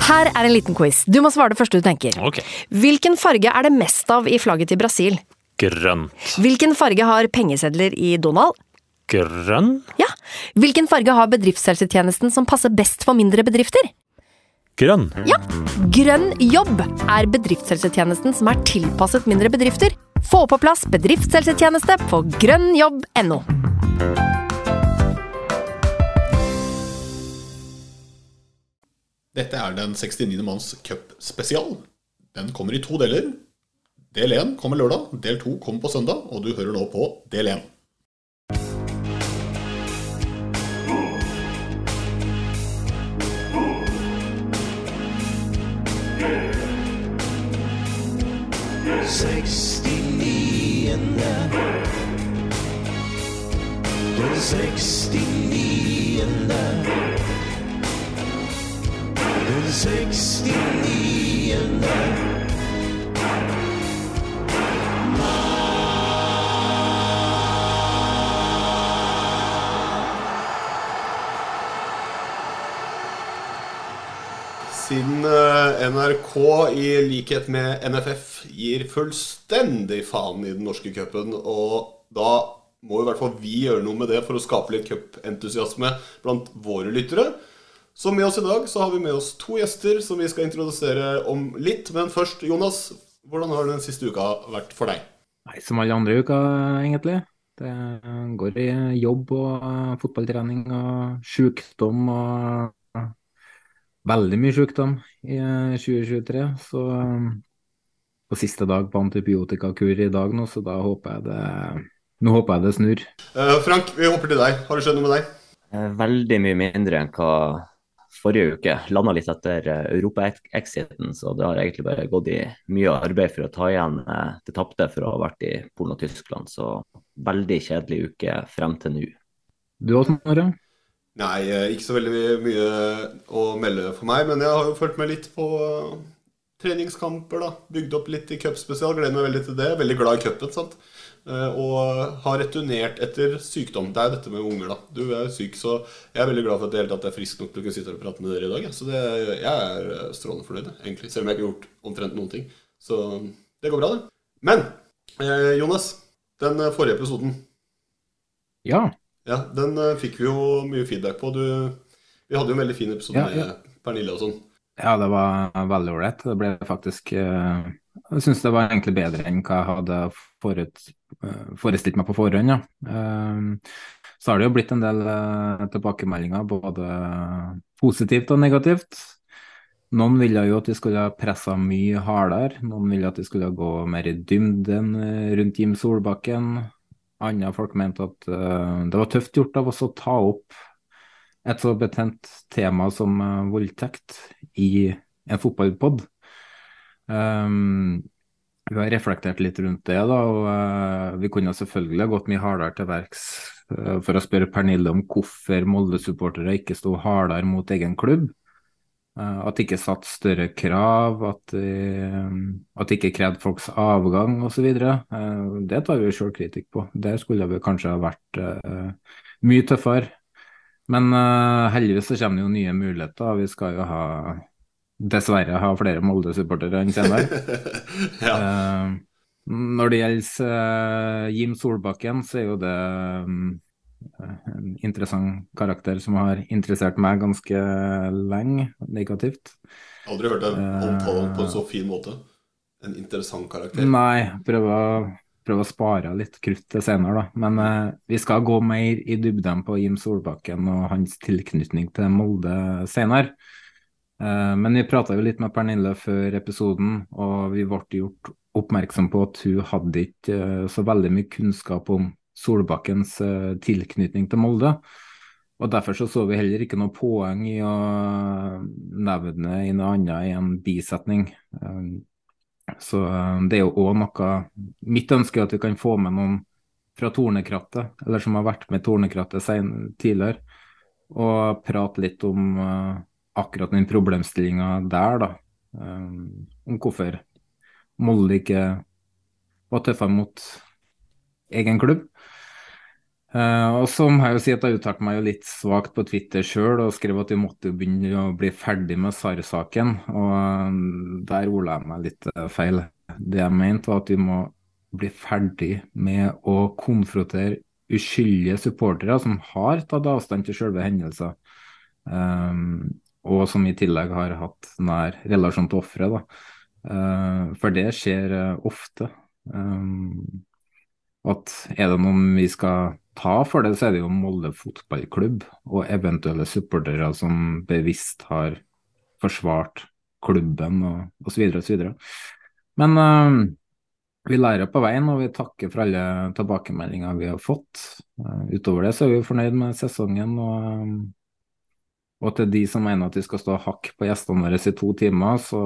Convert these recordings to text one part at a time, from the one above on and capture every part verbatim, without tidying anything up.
Her er en liten quiz. Du må svare det første du tenker. Ok. Hvilken farge er det mest av i flagget til Brasil? Grønt. Hvilken farge har pengesedler i Donald? Grønn? Ja. Hvilken farge har bedriftshelsetjenesten som passer best for mindre bedrifter? Grønn. Ja. Grønn jobb er bedriftshelsetjenesten som er tilpasset mindre bedrifter. Få på plass bedriftshelsetjeneste på grønnjobb punktum no. Dette er den sekstiniende manns cup spesial. Den kommer i to deler. Del én kommer lørdag, del to kommer på søndag, og du hører nå på del én. sekstiniende Den sekstiniende Den sekstiniende Siden N R K i likhet med N F F gir fullstendig faen i den norske cupen, og da må i hvert fall vi gjøre noe med det for å skape litt cup-entusiasme blant våre lyttere. Så med oss i dag så har vi med oss to gjester som vi skal introdusere om litt, men først, Jonas, hvordan har den siste uka vært for deg? Nei, som alle andre uka egentlig. Det går i jobb og fotballtrening og sykdom og veldig mye sykdom i tjue tjuetre, så på siste dag på antibiotikakur i dag nå, så da håper jeg det, nå håper jeg det snur. Uh, Frank, vi hopper til deg. Har det skjedd noe med deg? Veldig mye mindre enn hva forrige uke. Landet litt etter Europa-exiten, så det har egentlig bare gått i mye arbeid for å ta igjen det tapte for å ha vært i Polen og Tyskland, så veldig kjedelig uke frem til nå. Du også, Snorre? Nei, ikke så veldig mye å melde for meg, men jeg har jo følt meg litt på treningskamper da, bygd opp litt i cup-spesial, gleder meg veldig til det, veldig glad i cupen, sant? Og har returnert etter sykdom. Det er dette med unger da. Du er syk, så jeg er veldig glad for at det hele tatt er frisk nok til å kunne sitte og prate med dere i dag. Så det, jeg er strålende fornøyd, egentlig, selv om jeg ikke har gjort omtrent noen ting. Så det går bra det. Men, eh, Jonas, den forrige episoden. Ja. Ja, den fikk vi jo mye feedback på. Du, vi hadde jo en veldig fin episode ja, ja. med Pernille og sånn. Ja, det var veldig ålreit. Det ble faktisk, jeg synes det var egentlig bedre enn hva jeg hadde forut, forestilt meg på forhånd. Ja. Så har det jo blitt en del tilbakemeldinger, både positivt og negativt. Noen ville jo at de skulle ha presset mye hardere, noen ville at de skulle gå mer i dybden rundt Jim Solbakken. Andre folk mente at det var tøft gjort av oss å ta opp et så betent tema som uh, voldtekt i en fotballpodd. Um, vi har reflektert litt rundt det da, og uh, vi kunne selvfølgelig ha gått mye hardere til verks uh, for å spørre Pernille om hvorfor Molde-supportere ikke stod hardere mot egen klubb. Uh, at de ikke satt større krav, at de, at de ikke krevde folks avgang og så videre. Uh, det tar vi selvkritikk på. Der skulle vi kanskje ha vært uh, mye tøffere. Men uh, heldigvis så kommer det jo nye muligheter. Vi skal jo ha, dessverre ha flere Molde-supportere enn senere. ja. uh, når det gjelder uh, Jim Solbakken, så er jo det um, en interessant karakter som har interessert meg ganske lenge, negativt. Aldri hørt deg omtale på en så fin måte. En interessant karakter. Nei, prøv å prøve å spare litt krutt til senere da, men uh, vi skal gå mer i dybden på Jim Solbakken og hans tilknytning til Molde senere. Uh, men vi pratet jo litt med Pernille før episoden, og vi ble gjort oppmerksom på at hun hadde ikke uh, så veldig mye kunnskap om Solbakkens uh, tilknytning til Molde, og derfor så, så vi heller ikke noe poeng i å nevne i noe annet i en bisetning. Uh, Så det er jo også noe, mitt ønske er at vi kan få med noen fra Tornekrattet, eller som har vært med Tornekrattet tidligere, og prate litt om uh, akkurat den problemstillingen der da, um, om hvorfor Molde ikke var tøffere mot egen klubb. Eh, og så må jeg jo si at jeg uttalte meg jo litt svagt på Twitter selv og skrev at vi måtte jo begynne å bli ferdig med S A R-saken, og eh, der ordla jeg meg litt eh, feil. Det jeg mente var at vi må bli ferdig med å konfrontere uskyldige supportere som har tatt avstand til selve hendelser, eh, og som i tillegg har hatt nær relasjon til offeret, da. Eh, for det skjer eh, ofte. Eh, at er det noen vi skal ta for det, så er det jo Molde fotballklubb og eventuelle supportere som bevisst har forsvart klubben og, og så videre og så videre. Men eh, vi lærer på veien, og vi takker for alle tilbakemeldinger vi har fått. Eh, utover det så er vi fornøyd med sesongen, og, og til de som mener at vi skal stå og hakke på gjestene våre i to timer, så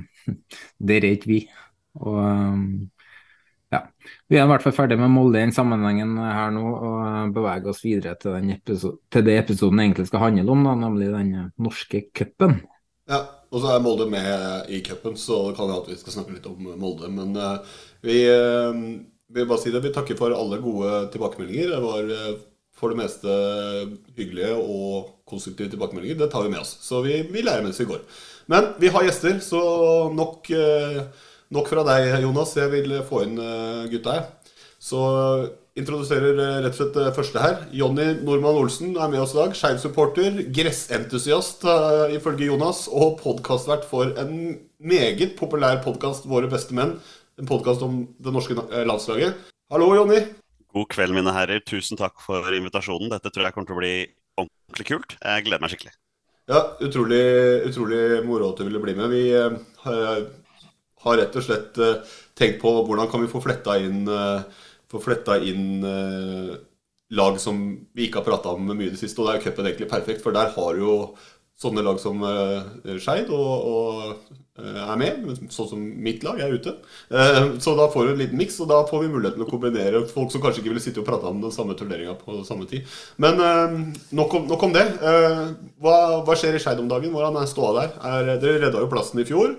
det er ikke vi. Og eh, ja, vi er i hvert fall ferdig med Molde i den sammenhengen her nå, og beveger oss videre til, den episode, til det episoden egentlig skal handle om, da, nemlig den norske cupen. Ja, og så er Molde med i cupen, så det kan vi at vi skal snakke litt om Molde. Men uh, vi uh, vil bare si det, vi takker for alle gode tilbakemeldinger. Det var uh, for det meste hyggelige og konstruktive tilbakemeldinger. Det tar vi med oss, så vi, vi lærer mens vi går. Men vi har gjester, så nok... Uh, Nok fra deg, Jonas. Jeg vil få inn gutta her. Så introduserer rett og slett første her. Jonny Normann Olsen er med oss i dag. Skeid-supporter, gressentusiast ifølge Jonas, og podcastvert for en meget populær podcast, Våre beste menn. En podcast om det norske landslaget. Hallo, Jonny. God kveld, mine herrer. Tusen takk for invitasjonen. Dette tror jeg kommer til å bli ordentlig kult. Jeg gleder meg skikkelig. Ja, utrolig, utrolig moro at du ville bli med. Vi har... har rett og slett uh, tenkt på hvordan kan vi få fletta inn, uh, få fletta inn uh, lag som vi ikke har pratet om mye det siste, og det er cupen egentlig perfekt, for der har jo sånne lag som uh, Skeid og, og uh, er med, sånn som mitt lag er ute. Uh, så da får vi en liten mix, og da får vi muligheten å kombinere folk som kanskje ikke ville sitte og prate om den samme turneringen på samme tid. Men uh, nok, om, nok om det. Uh, hva, hva skjer i Skeid om dagen? Hvordan er ståa der? Er, dere redda jo plassen i fjor.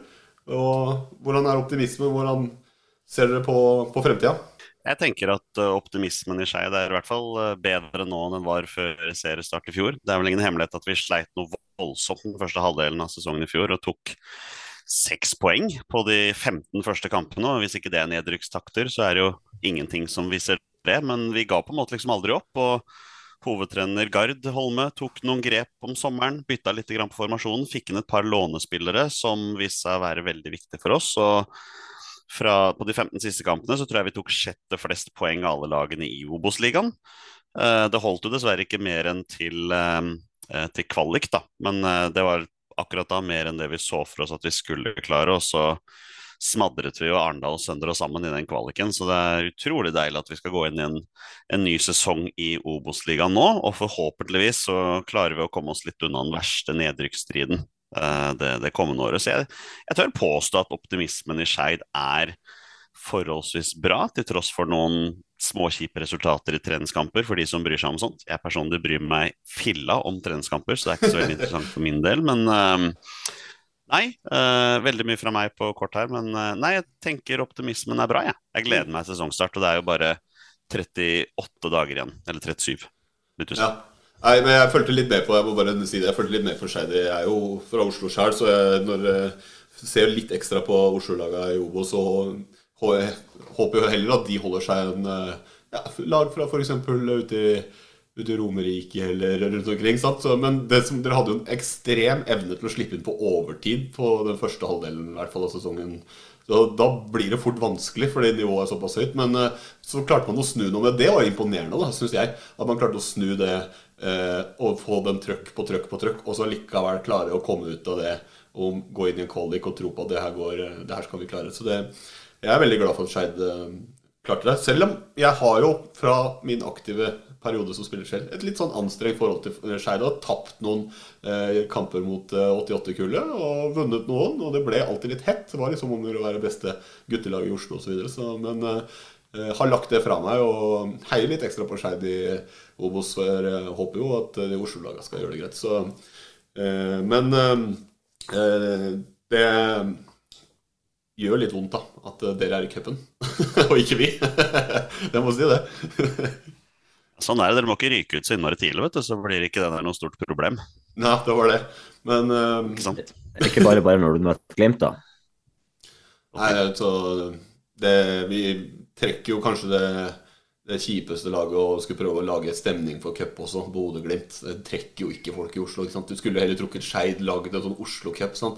Og hvordan er optimismen? Hvordan ser dere på, på fremtiden? Jeg tenker at optimismen i Skeid er i hvert fall bedre nå enn den var før seriestart i fjor. Det er vel ingen hemmelighet at vi sleit noe voldsomt den første halvdelen av sesongen i fjor og tok seks poeng på de femten første kampene, og hvis ikke det er nedrykkstakter, så er det jo ingenting som viser det, men vi ga på en måte liksom aldri opp, og hovedtrener Gard Holme tok noen grep om sommeren, bytta litt grann på formasjonen, fikk inn et par lånespillere som viste seg å være veldig viktige for oss, og fra, på de femten siste kampene så tror jeg vi tok sjette flest poeng av alle lagene i Obos-ligaen. Det holdt jo dessverre ikke mer enn til, til kvalik da, men det var akkurat da mer enn det vi så for oss at vi skulle klare, og så smadret vi jo Arendal og Søndre sammen i den kvaliken, så det er utrolig deilig at vi skal gå inn i en, en ny sesong i Obos-ligaen nå, og forhåpentligvis så klarer vi å komme oss litt unna den verste nedrykksstriden uh, det, det kommende året. Så jeg, jeg tør påstå at optimismen i Skeid er forholdsvis bra, til tross for noen småkjipe resultater i treningskamper for de som bryr seg om sånt. Jeg personlig bryr meg filla om treningskamper, så det er ikke så veldig interessant for min del, men uh, Nei, uh, veldig mye fra meg på kort her, men uh, nei, jeg tenker optimismen er bra, ja. Jeg gleder meg til sesongstart, og det er jo bare trettiåtte dager igjen, eller trettisju. Ja, nei, men jeg følte litt med på, jeg må bare si det, jeg følte litt med for Skeid. Jeg er jo fra Oslo selv, så jeg, når jeg ser litt ekstra på Oslo-laget i Obos, så jeg håper jo heller at de holder seg en ja, lag fra for eksempel ute i ute i Romerike eller rundt omkring, sant? Så, men det som, dere hadde jo en ekstrem evne til å slippe inn på overtid på den første halvdelen i hvert fall av sesongen. Så da blir det fort vanskelig, fordi nivået er såpass høyt. Men uh, så klarte man å snu noe med det, og imponerende da, synes jeg, at man klarte å snu det uh, og få den trøkk på trøkk på trøkk, og så likevel klare å komme ut av det og gå inn i en kvalik og tro på at det her, går, det her skal vi klare. Så det, jeg er veldig glad for at Skeid uh, klarte det. Selv om jeg har jo fra min aktive periode som spiller selv, et litt sånn anstrengt forhold til Skeid, og tapt noen eh, kamper mot eh, åttiåtte-kullet, og vunnet noen, og det ble alltid litt hett. Det var liksom om å være beste guttelag i Oslo og så videre, så, men eh, har lagt det fra meg, og heier litt ekstra på Skeid i Obos, for jeg håper jo at de Oslo-lagene skal gjøre det greit. Så, eh, men eh, det gjør litt vondt da, at dere er i cupen, og ikke vi. Jeg må si det. Sånn er det, dere må ikke ryke ut så innmari tidlig, vet du, så blir ikke det der noe stort problem. Nei, det var det. Men uh, Ikke sant? Ikke bare bare når du møter Glimt, da. nei, så det, vi trekker jo kanskje det, det kjipeste laget og skulle prøve å lage stemning for cup også, Bodø-Glimt. Det trekker jo ikke folk i Oslo, ikke sant? Du skulle heller trukket Skeid laget en sånn Oslo-cup, sant?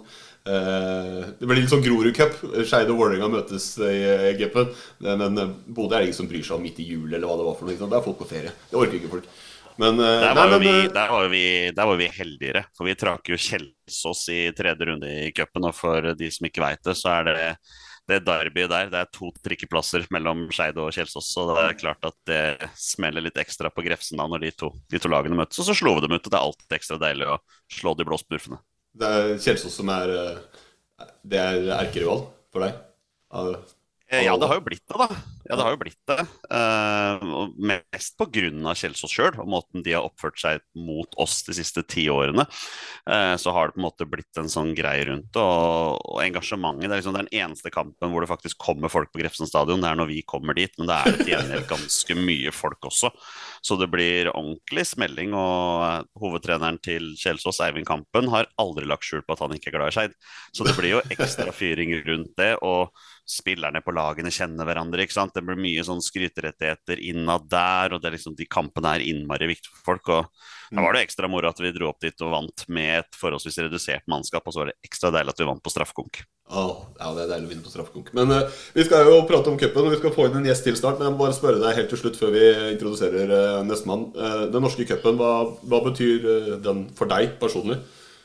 Eh, det blir litt sånn Grorud-cup. Skeid og Vålerenga møtes i, i cupen. Men eh, Bodø er det ingen som bryr seg om midt i jul eller hva det var for noe, ikke sant? Det er folk på ferie. Det orker ikke folk. Men, eh, Der nei, var, jo men, vi, eh, der, var jo vi, der var vi heldigere, for vi trak jo Kjelsås i tredje runde i cupen, og for de som ikke vet det, så er det det derbyet der, det er to trikkeplasser mellom Skeid og Kjelsås, så det er klart at det smeller litt ekstra på Grefsen da når de to, de to lagene møtes, og så slo vi dem ut, og det er alltid ekstra deilig å slå de blå spurfene. det er Kjelsås som er eh, det er erkerival for deg. Ja, Eh, Ja, det har jo blitt det, da. Ja, det har jo blitt det. Eh, og mest på grunn av Kjelsås sjøl, og måten de har oppført seg mot oss de siste ti årene. Eh, så har det på en måte blitt en sånn greie rundt det, og, og engasjementet. Det er liksom den eneste kampen hvor det faktisk kommer folk på Grefsen stadion. Det er når vi kommer dit, men det er til gjengjeld ganske mye folk også. Så det blir ordentlig smelling, og eh, hovedtreneren til Kjelsås, Eivind Kampen, har aldri lagt skjul på at han ikke er glad i Skeid. Så det blir jo ekstra fyring rundt det, og spillerne på lagene kjenner hverandre, ikke sant? Det blir mye sånn skryterettigheter innad der, og det er liksom, de kampene er innmari viktige for folk, og da var det ekstra moro at vi dro opp dit og vant med et forholdsvis redusert mannskap, og så var det ekstra deilig at vi vant på straffekonk. Åh, ja, det er deilig å vinne på straffekonk. Men eh, vi skal jo prate om cupen, og vi skal få inn en gjest til snart, men jeg må bare spørre deg helt til slutt før vi introduserer uh, nestemann. Uh, den norske cupen, hva, hva betyr uh, den for deg personlig?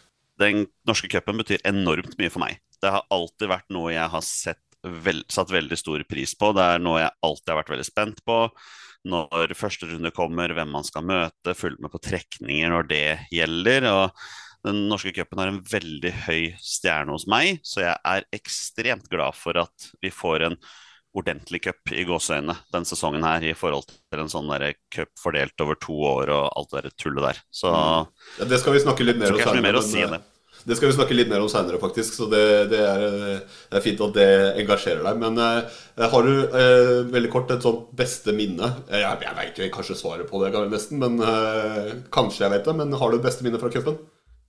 Den norske cupen betyr enormt mye for meg. Det har alltid vært noe jeg har sett vel, satt veldig stor pris på. Det er noe jeg alltid har vært veldig spent på. Når første runde kommer, hvem man skal møte, følge med på trekninger når det gjelder. Og den norske cupen har en veldig høy stjerne hos meg, så jeg er ekstremt glad for at vi får en ordentlig cup i gåseøyne den sesongen her, i forhold til en sånn der cup fordelt over to år og alt det der tullet der. Så Ja, det skal vi snakke litt mer tror om ikke jeg har så mye mer å men, si eh, enn det. Det skal vi snakke litt mer om senere, faktisk. Så det, det, er, det er fint at det engasjerer deg. Men eh, har du eh, veldig kort et sånt beste minne? Jeg, jeg vet jo kanskje svaret på det, nesten, men eh, kanskje jeg vet det. Men har du et beste minne fra cupen?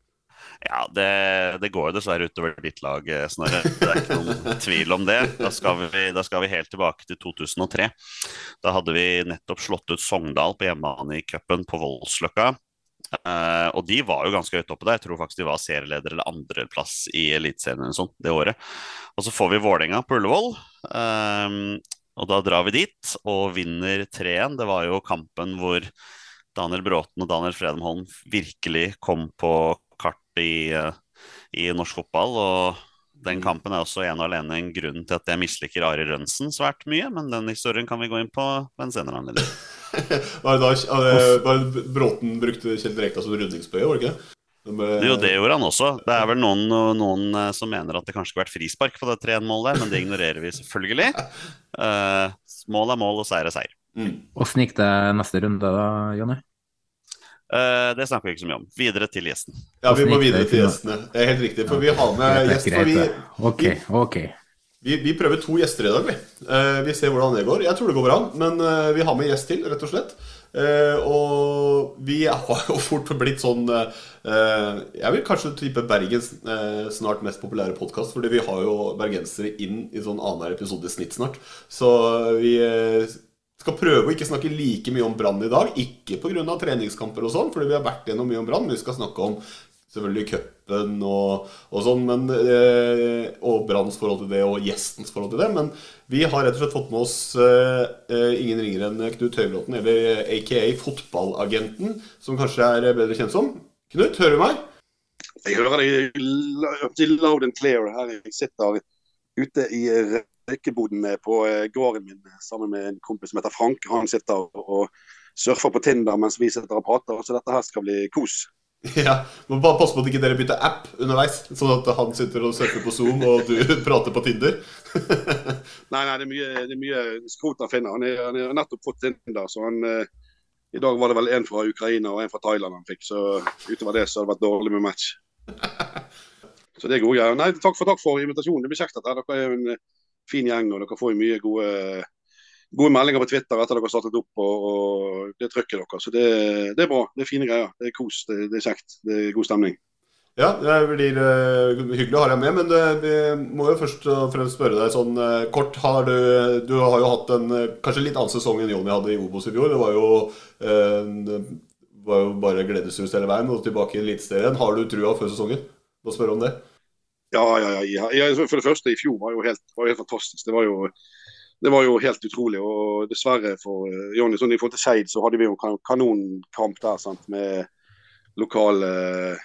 Ja, det, det går jo dessverre utover ditt lag, Snorre. Det er ikke noen tvil om det. Da skal, vi, da skal vi helt tilbake til to tusen og tre. Da hadde vi nettopp slått ut Sogndal på hjemmebane i cupen på Voldsløkka. Uh, og de var jo ganske høyt oppe der. Jeg tror faktisk de var serieleder eller andreplass i Eliteserien eller sånt det året. Og så får vi Vålerenga på Ullevål, um, og da drar vi dit og vinner tre én. Det var jo kampen hvor Daniel Bråten og Daniel Fredheim virkelig kom på kart i, uh, i norsk fotball, og den kampen er også en og alene en grunn til at jeg misliker Ari Rønsen svært mye, men den historien kan vi gå inn på på en senere anledning. Var det da var det Bråten brukte Kjell Rekdal som rundingsbøye, var det ikke? De, eh, Jo, det gjorde han også. Det er vel noen, noen eh, som mener at det kanskje skulle vært frispark på det tre én-målet der, men det ignorerer vi selvfølgelig. Eh, mål er mål, og seier er seier. mm. Hvordan gikk det neste runde da, Jonny? Eh, det snakker vi ikke så mye om. Videre til gjesten. Ja, vi må Hvordan gikk videre det til til- gjestene. Det er helt riktig, for vi har med Greit, gjest. greit, For vi, det. Ok, ok. vi, vi prøver to gjester i dag, vi. Eh, vi ser hvordan det går. Jeg tror det går bra, men eh, vi har med gjest til, rett og slett. Eh, og vi har jo fort blitt sånn eh, jeg vil kanskje type Bergens eh, snart mest populære podcast, fordi vi har jo bergensere inn i sånn annenhver episode i snitt snart. Så vi eh, skal prøve å ikke snakke like mye om Brann i dag. Ikke på grunn av treningskamper og sånn, fordi vi har vært gjennom mye om Brann. Vi skal snakke om selvfølgelig cupen og, og sånn, men, eh, og Branns forhold til det, og gjestens forhold til det. Men vi har rett og slett fått med oss eh, ingen ringere enn Knut Høybråten, eller A K A fotballagenten, som kanskje er bedre kjent som. Knut, hører du meg? Jeg hører deg l- loud and clear her. Jeg sitter ute i røykeboden på gården min sammen med en kompis som heter Frank. Han sitter og surfer på Tinder mens vi sitter og prater, så dette her skal bli kos. Ja, men bare pass på at ikke dere bytter app underveis, sånn at han sitter og surfer på Zoom og du prater på Tinder. Nei, nei, det er mye, det er mye skrot han finner. Han er- han har nettopp fått Tinder, så han eh, i dag var det vel en fra Ukraina og en fra Thailand han fikk, så utover det så har det vært dårlig med match. Så det er gode greier. Nei, takk for, takk for invitasjonen. Det blir kjekt at dere er en eh, fin gjeng, og dere får jo mye gode, gode meldinger på Twitter etter dere har startet opp, og, og det trykket dere. Så det, det er bra, det er fine greier, det er kos, det, det er kjekt, det er god stemning. Ja, det blir uh, hyggelig å ha deg med, men det, vi må jo først og fremst spørre deg sånn uh, kort. Har du, du har jo hatt en uh, kanskje litt annen sesong enn Jonny hadde i Obos i fjor. Det var jo, uh, det var jo bare gledeshus hele veien og tilbake i Eliteserien. Har du trua før sesongen? Må spørre om det. Ja, ja, ja, ja. ja. For det første, i fjor var jo helt, var jo helt fantastisk. Det var jo, det var jo helt utrolig, og dessverre for uh, Jonny, sånn i forhold til Skeid, så hadde vi jo en kanonkamp der, sant, med lokale uh,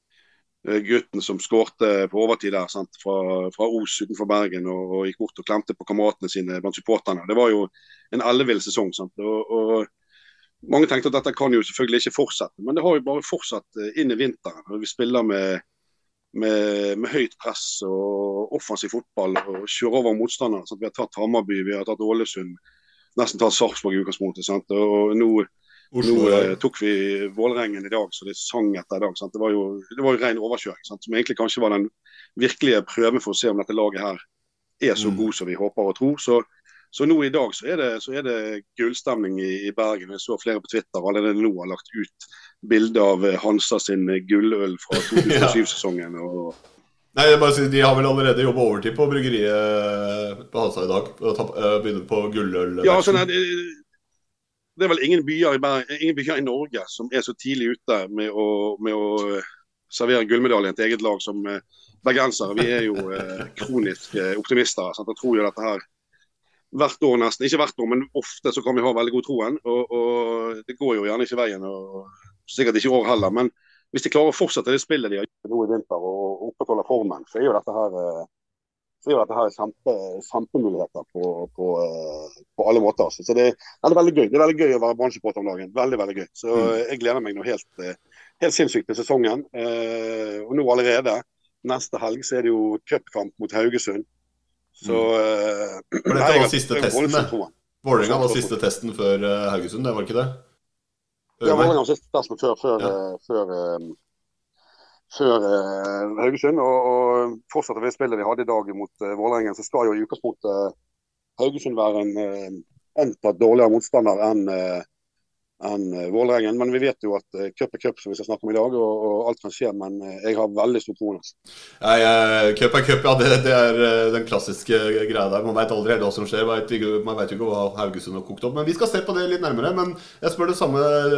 gutten som skårte på overtid der, sant, fra, fra Os utenfor Bergen, og, og gikk bort og klemte på kameratene sine blant supporterne. Det var jo en ellevill sesong, sant, og, og mange tenkte at dette kan jo selvfølgelig ikke fortsette, men det har jo bare fortsatt inn i vinteren, og vi spiller med, med, med høyt press og offensiv fotball, og kjører over motstanderne, sant. Vi har tatt Hammarby, vi har tatt Ålesund, nesten tatt Sarpsborg i utgangspunktet, sant, og nå Nå eh, tok vi Vålerengen i dag, så det sang etter i dag. Sant? Det var jo, det var jo ren overkjøring, sant? Som egentlig kanskje var den virkelige prøven for å se om dette laget her er så mm. god som vi håper og tror. Så, så nå i dag så er det, så er det gullstemning i, i Bergen. Jeg så flere på Twitter allerede nå har lagt ut bilder av Hansa sin gulløl fra to tusen og syv-sesongen. Og... Nei, jeg bare sier, de har vel allerede jobbet overtid på bryggeriet på Hansa i dag, og begynner på gulløl. Ja, sånn er det... Det er vel ingen byer, i Bergen, ingen byer i Norge som er så tidlig ute med å, med å servere gullmedaljen til eget lag som eh, bergensere. Vi er jo eh, kronisk eh, optimister. Sant? Jeg tror jo dette her hvert år nesten, ikke hvert år, men ofte så kan vi ha veldig god troen. Og, og det går jo gjerne ikke veien, og sikkert ikke i år heller. Men hvis de klarer å fortsette det spillet de har gjort nå i vinter og opprettholde formen, så er jo dette her... Eh, så er dette her kjempe, kjempemuligheter på, på, på alle måter. Så det, det er veldig gøy. Det er veldig gøy å være Brann-supporter om dagen. Veldig, veldig gøy. Så jeg gleder meg nå helt, helt sinnssykt til sesongen. Eh, og nå allerede, neste helg, så er det jo cupkamp mot Haugesund. Så... Eh, For dette var siste testen, det? Vålerenga var siste testen før uh, Haugesund, det var ikke det? Før ja, Vålerenga var siste testen før... før, ja. før um, før eh, Haugesund, og, og fortsetter vi spillet vi hadde i dag mot eh, Vålerengen, så skal jo i utgangspunktet eh, Haugesund være en eh, antatt dårligere motstander enn eh, en, eh, Vålerengen, men vi vet jo at eh, cup er cup som vi skal snakke om i dag, og, og alt kan skje, men eh, jeg har veldig stor tro. Ja, ja, cup er cup, ja, det, det er uh, den klassiske greia der. Man vet aldri helt hva som skjer, man vet, man vet jo ikke hva Haugesund har kokt opp, men vi skal se på det litt nærmere, men jeg spør det samme...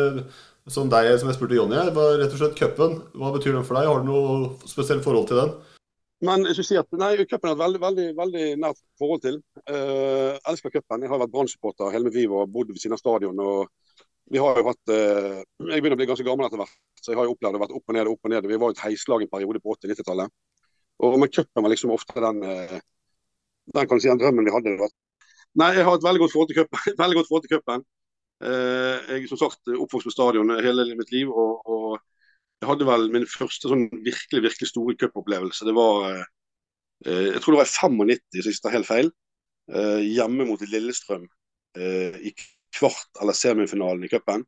Som deg, som jeg spurte Jonny, var rett og slett cupen. Hva betyr den for deg? Har du noe spesielt forhold til den? Men jeg synes at, nei, cupen er et veldig, veldig, veldig nært forhold til. Uh, elsker cupen. Jeg har vært Brann-supporter hele mitt liv og bodd ved siden av stadion. Og vi har jo hatt, uh, jeg begynner å bli ganske gammel etter hvert, så jeg har jo opplevd det vært opp og ned og opp og ned. Vi var jo et heislag en periode på åtti-nittitallet. Og men cupen var liksom ofte den, uh, den kan du si, den drømmen vi hadde. Nei, jeg har et veldig godt forhold til cupen. veldig godt forhold til cupen. Uh, jeg er som sagt oppvokst på stadion hele mitt liv, og, og jeg hadde vel min første sånn virkelig, virkelig store cupopplevelse. Det var, uh, jeg tror det var i femognitti, så jeg tar helt feil, uh, hjemme mot Lillestrøm uh, i kvart- eller semifinalen i cupen.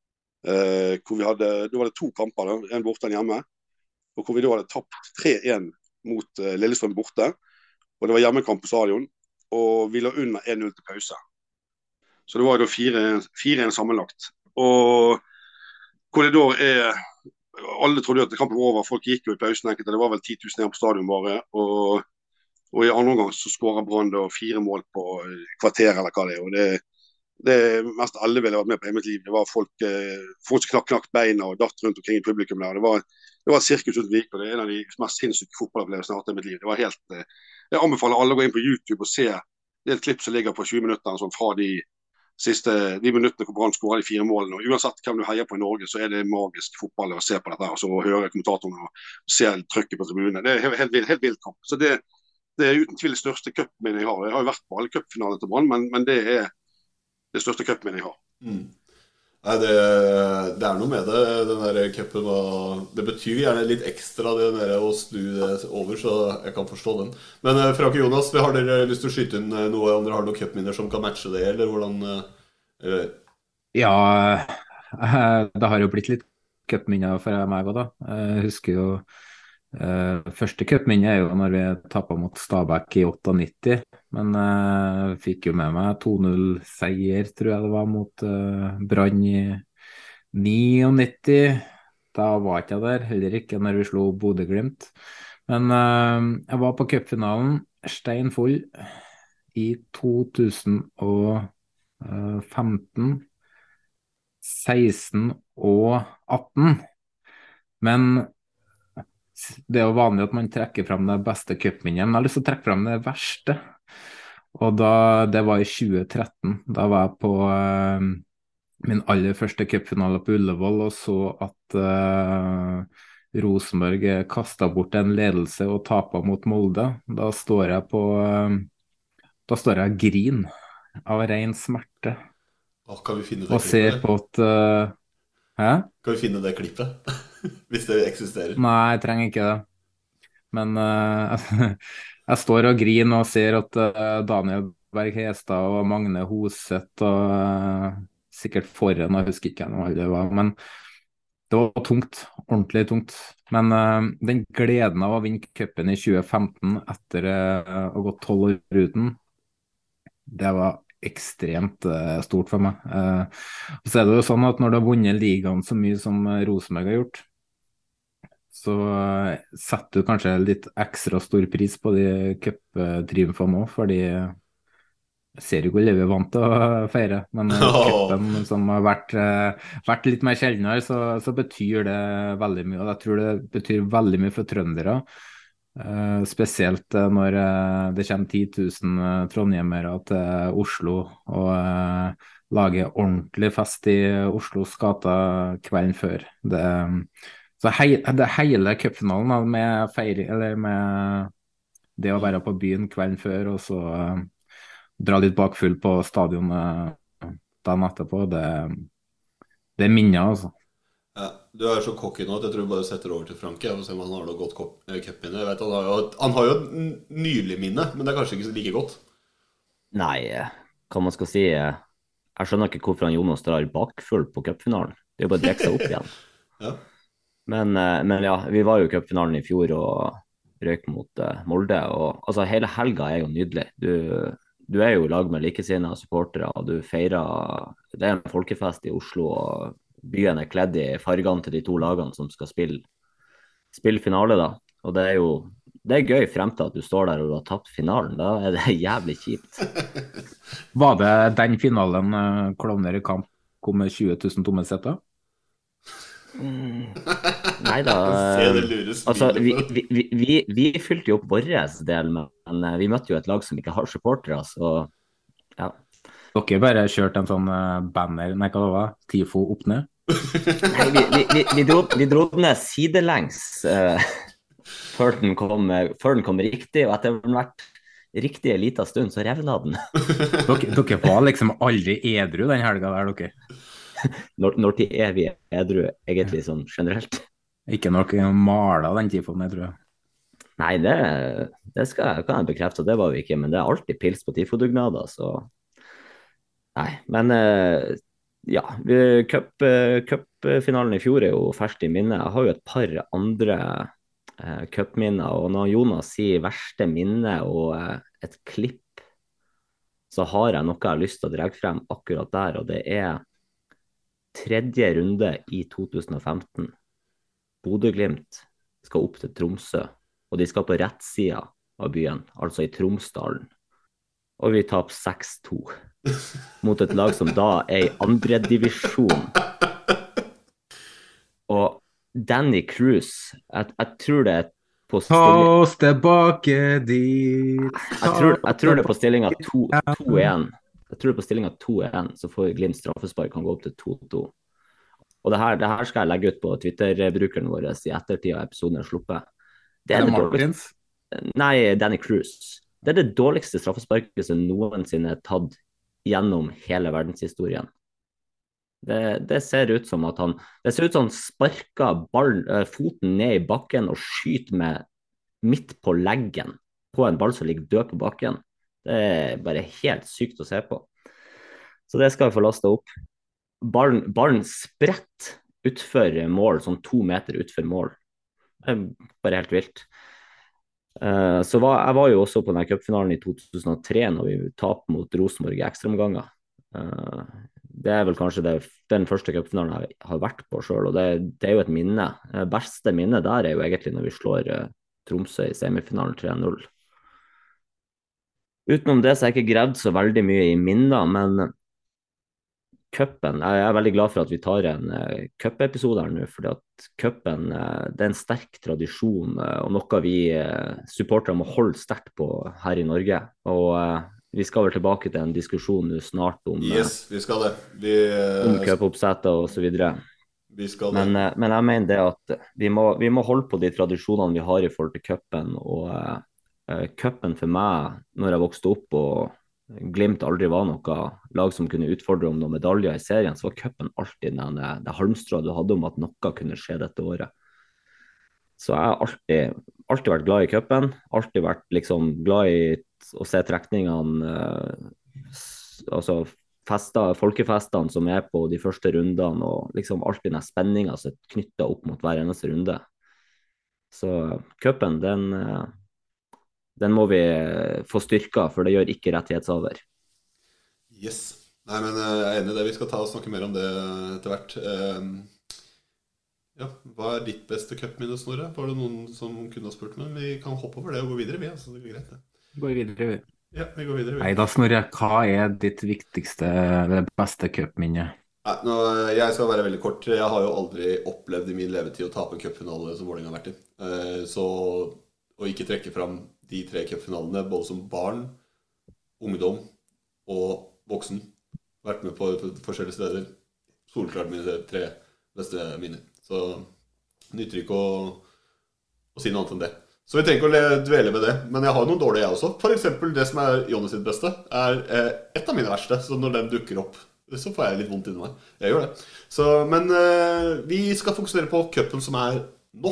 Uh, hvor vi hadde, da var det to kamper, da, en borte og en hjemme, og hvor vi da hadde tapt tre en mot uh, Lillestrøm borte, og det var hjemmekamp på stadion, og vi la under en null til pause. Så det var jo fire en sammenlagt. Og hvor det da er, alle trodde at kampen var over, folk gikk jo i pausen enkelt, det var vel ti tusen igjen på stadion bare, og, og i andre omgang så skårer Brann da fire mål på kvarter eller hva det er, og det, det mest alle ville vært med på i mitt liv. Det var folk, folk som knakk, knakk beina og datt rundt omkring i publikum der. Det var, det var sirkus uten like, og det er en av de mest sinnssyke fotballopplevelsene jeg har hatt i mitt liv. Det var helt, jeg anbefaler alle å gå inn på YouTube og se, det er et klipp som ligger på tjue minutter, sånn fra de siste de minuttene hvor Brann skårer de fire målene, og uansett hvem du heier på i Norge, så er det magisk fotball å se på dette, og så høre kommentatorene og se trykket på tribunene. Det er helt, helt, helt vilt kamp. Så det, det er uten tvil det største cupminnet jeg har. Jeg har jo vært på alle cupfinalene til Brann, men, men det er det største cupminnet jeg har. Mm. Nei, det, det er noe med det, den der cupen, det betyr gjerne litt ekstra det der å snu det over, så jeg kan forstå den. Men Frank og Jonas, har dere lyst til å skyte inn noe, om dere har noen cupminner som kan matche det, eller hvordan? Eller? Ja, det har jo blitt litt cupminner for meg også da. Jeg husker jo, første cupminne er jo når vi tappet mot Stabæk i nittiåtte, Men jeg fikk jo med meg to null-seier, tror jeg det var, mot uh, Brann i nittini. Da var ikke jeg der, heller ikke når vi slo Bodø-Glimt. Men eh, jeg var på cupfinalen, stein full, i to tusen femten, seksten og atten. Men det er jo vanlig at man trekker frem det beste cupminnet, men jeg har lyst til å trekke frem det verste. Og da, det var i tjue tretten. Da var jeg på eh, min aller første cupfinale på Ullevål og så at uh, Rosenborg kastet bort en ledelse og tapet mot Molde. Da står jeg på uh, da står jeg og grin av ren smerte. Åh, kan vi finne det og ser klippet? på at uh, Hæ? Kan vi finne det klippet? Hvis det eksisterer. Nei, jeg trenger ikke det. Men uh, jeg står og griner og ser at uh, Daniel Berg Hestad og Magne Hoseth og uh, sikkert foran, jeg husker ikke hvor det var, men det var tungt, ordentlig tungt. Men uh, den gleden av å vinne cupen i tjue femten etter uh, å ha gått tolv år uten, det var ekstremt uh, stort for meg. Uh, og så er det jo sånn at når du har vunnet ligaen så mye som uh, Rosenborg har gjort, så uh, setter du kanskje litt ekstra stor pris på de cuptriumfene nå, fordi jeg ser jo hvor vi er vant til å feire, men uh, cupen som har vært, uh, vært litt mer sjeldnere, så, så betyr det veldig mye. Og jeg tror det betyr veldig mye for trøndere, uh, spesielt uh, når uh, det kommer ti tusen uh, trondhjemmere til Oslo og uh, lager ordentlig fest i Oslos gater kvelden før. Det, så hei, det hele cupfinalen med feiring, eller med det å være på byen kvelden før, og så uh, dra litt bakfull på stadionet dagen etterpå, det, det er minner, altså. Ja, du er så cocky nå at jeg tror vi bare setter over til Franke og ser om han har noe godt cupminne. Jeg vet, han har jo, han har jo et nylig minne, men det er kanskje ikke like godt. Nei, hva man skal si, jeg skjønner ikke hvorfor han Jonas drar bakfull på cupfinalen. Det er jo bare å drekke seg opp igjen. Ja. Men, men ja, vi var jo i cupfinalen i fjor og røk mot uh, Molde, og altså hele helga er jo nydelig. Du Du er jo i lag med likesinnede supportere, og du feirer. Det er en folkefest i Oslo, og byen er kledd i fargene til de to lagene som skal spille, spille finale, da. Og det er jo det er gøy frem til at du står der og du har tapt finalen. Da er det jævlig kjipt. Var det den finalen uh, Klovner i kamp kom med tjue tusen tomme setter? Mm. Nei da. Altså, vi, vi, vi, vi, vi fylte jo opp vår del, men vi møtte jo et lag som ikke har supportere, så ja. Dere bare kjørte en sånn banner, nei hva det var, tifo opp ned? Nei, vi, vi, vi, vi, dro, vi dro den ned sidelengs uh, før, den kom, før den kom riktig, og etter hvert riktig en liten stund så revna den. dere, dere var liksom aldri edru den helga der, dere? Når, når til er vi edru, egentlig sånn generelt? Ikke noe maler den tifoen, jeg tror jeg. Nei, det, det skal, kan jeg bekrefte, det var vi ikke, men det er alltid pils på tifodugnader, så nei, men ja, cupfinalen i fjor er jo ferskt i minne. Jeg har jo et par andre eh, cupminner, og når Jonas sier verste minne og eh, et klipp, så har jeg noe jeg har lyst til å dra frem akkurat der, og det er tredje runde i to tusen femten. Bodø-Glimt skal opp til Tromsø, og de skal på rettsida av byen, altså i Tromsdalen. Og vi taper seks to mot et lag som da er i andre divisjon. Og Danny Cruz, jeg, jeg tror det er på stilling... Ta oss tilbake dit. Jeg tror, jeg tror det er på stillinga to én. Jeg tror det på stillinga to én, så får Glimt straffespark, kan gå opp til to to. Og det her, det her skal jeg legge ut på Twitter-brukeren vår i ettertid av episoden er sluppet. Det er, er det Martins? Nei, Danny Cruz. Det er det dårligste straffesparket som noensinne er tatt gjennom hele verdenshistorien. Det, det ser ut som at han Det ser ut som han sparker ball, foten ned i bakken og skyter med midt på leggen på en ball som ligger død på bakken. Det er bare helt sykt å se på. Så det skal vi få lastet opp. Ballen, ballen spredt utfor mål, sånn to meter utfor mål. Det er bare helt vilt. Eh, så var, jeg var jo også på den cupfinalen i to tusen og tre når vi tapte mot Rosenborg i ekstraomganger. Eh, det er vel kanskje det, den første cupfinalen jeg har vært på selv, og det, det er jo et minne. Det beste minnet der er jo egentlig når vi slår eh, Tromsø i semifinalen tre null. Utenom det så har jeg ikke gravd så veldig mye i minner, men cupen, jeg er veldig glad for at vi tar en uh, cupepisode her nå, fordi at cupen uh, det er en sterk tradisjon uh, og noe vi uh, supportere må holde sterkt på her i Norge. Og uh, vi skal vel tilbake til en diskusjon nå snart om, uh, Yes, vi skal det. Vi, om eh, cupoppsettet og så videre. vi skal det. Men, uh, men jeg mener det at vi må, vi må holde på de tradisjonene vi har i forhold til cupen. Og uh, uh, cupen for meg, når jeg vokste opp og Glimt aldri var noe lag som kunne utfordre om noen medaljer i serien, så var cupen alltid den, det halmstrået du hadde om at noe kunne skje dette året. Så jeg har alltid, alltid vært glad i cupen, alltid vært liksom glad i å se trekningene, eh, s- altså fester, folkefestene som er på de første rundene, og liksom alltid den spenningen som er knyttet opp mot hver eneste runde. Så cupen, den, eh, den må vi eh, få styrka, for det gjør ikke rettighetshaver. Yes. Nei, men eh, jeg er enig i det. Vi skal ta og snakke mer om det etter hvert. Eh, ja, hva er ditt beste cupminne, Snorre? Var det noen som kunne ha spurt, men vi kan hoppe over det og gå videre, vi. Altså, det går greit, det. Går videre. vi. Ja, vi går videre, vi. Nei da, Snorre, hva er ditt viktigste, det beste cupminne? Nei, nå, jeg skal være veldig kort. Jeg har jo aldri opplevd i min levetid å tape en cupfinale som Vålerenga har vært i. Eh, så å ikke trekke fram de tre cupfinalene, både som barn, ungdom og voksen, vært med på forskjellige steder, solklart mine tre beste minner. Så nytter ikke å, å si noe annet enn det. Så vi trenger ikke å le- dvele med det, men jeg har noen dårlige jeg også. For eksempel det som er Jonny sitt beste, er eh, et av mine verste, så når den dukker opp, så får jeg litt vondt inni meg. Jeg gjør det. Så, men eh, vi skal fokusere på cupen som er nå.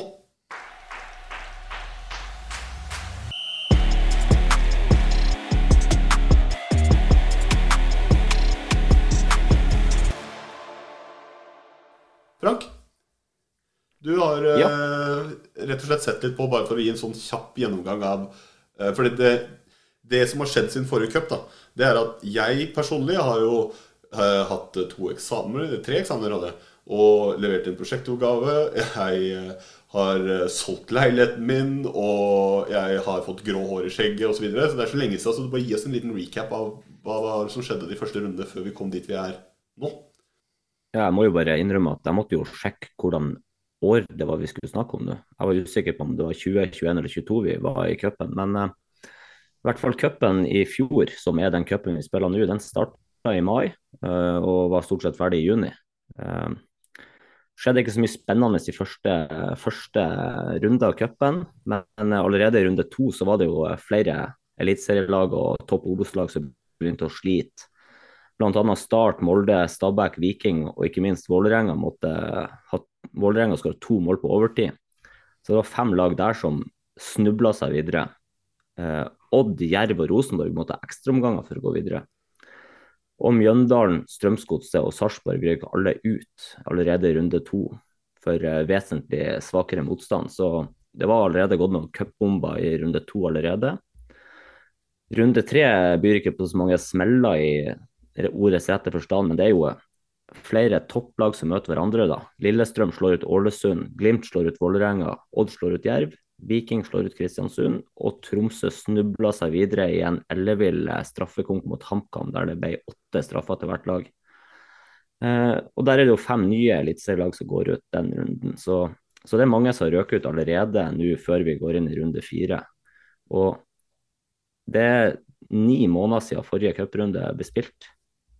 Frank, du har eh, rett og slett sett litt på, bare for å gi en sånn kjapp gjennomgang av eh, fordi det, det som har skjedd sin forrige cup, da, det er at jeg personlig har jo eh, hatt to eksamener, tre eksamener hadde jeg, og levert en prosjektoppgave. Jeg eh, har eh, solgt leiligheten min, og jeg har fått grå hår i skjegget og så videre. Så det er så lenge siden, så du bare gi oss en liten recap av hva var det som skjedde de første rundene før vi kom dit vi er nå. Ja, jeg må jo bare innrømme at jeg måtte jo sjekke hvordan år det var vi skulle snakke om nå. Jeg var usikker på om det var tjue, tjueen eller tjueto vi var i cupen, men uh, i hvert fall cupen i fjor, som er den cupen vi spiller nå, den startet i mai uh, og var stort sett ferdig i juni. Uh, skjedde ikke så mye spennende i første, første runde av cupen, men allerede i runde to så var det jo flere eliteserielag og topp Obos-lag som begynte å slite. Blant annet Start, Molde, Stabæk, Viking og ikke minst Vålerenga måtte ha Vålerenga skåret to mål på overtid. Så det var fem lag der som snubla seg videre. Eh, Odd, Jerv og Rosenborg måtte ha ekstraomganger for å gå videre. Og Mjøndalen, Strømsgodset og Sarpsborg røyk alle ut allerede i runde to for eh, vesentlig svakere motstand. Så det var allerede gått noen cupbomber i runde to allerede. Runde tre byr ikke på så mange smeller i ordets rette forstand, men det er jo flere topplag som møter hverandre da. Lillestrøm slår ut Ålesund, Glimt slår ut Vålerenga, Odd slår ut Jerv, Viking slår ut Kristiansund, og Tromsø snubla seg videre i en ellevill straffekonk mot HamKam, der det ble åtte straffer til hvert lag. Eh, og der er det jo fem nye eliteserielag som går ut den runden, så, så det er mange som har røket ut allerede nå før vi går inn i runde fire. Og det er ni måneder siden forrige cuprunde ble spilt.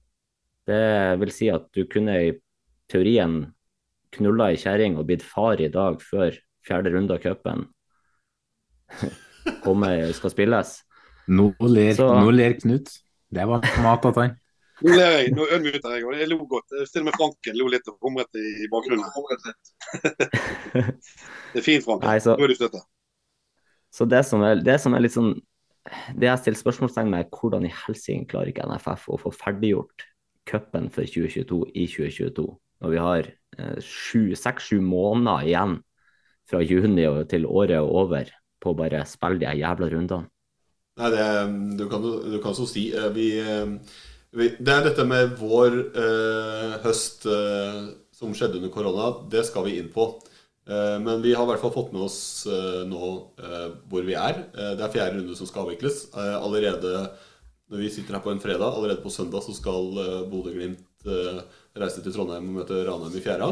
Det vil si at du kunne i teorien knulla i kjæring og blitt far i dag før fjerde runde av cupen kommer, skal spilles. Nå ler, Så- nå ler Knut. Det var mat at han. Nå ler jeg, nå unmuter jeg, og jeg lo godt. Jeg stiller med Franken, lo litt og humret i bakgrunnen. Det er fint, Franken. Nei, så- Nå er du støtte. Så det som er, det som er litt sånn Det jeg stiller spørsmålstegn med, er hvordan i helsike klarer ikke N F F å få ferdiggjort cupen for tjue tjueto i tjue tjueto, når vi har eh, sju, seks-sju måneder igjen fra juni og til året er over. på å bare spille de her jævla rundene. Nei, det, du kan, du kan så si eh, vi, eh, vi, Det er dette med vår eh, høst eh, som skjedde under korona. Det skal vi inn på. eh, Men vi har i hvert fall fått med oss eh, nå eh, hvor vi er. eh, Det er fjerde runde som skal avvikles. eh, Allerede når vi sitter her på en fredag, allerede på søndag, så skal eh, Bodø/Glimt eh, reise til Trondheim og møte Ranheim i fjerde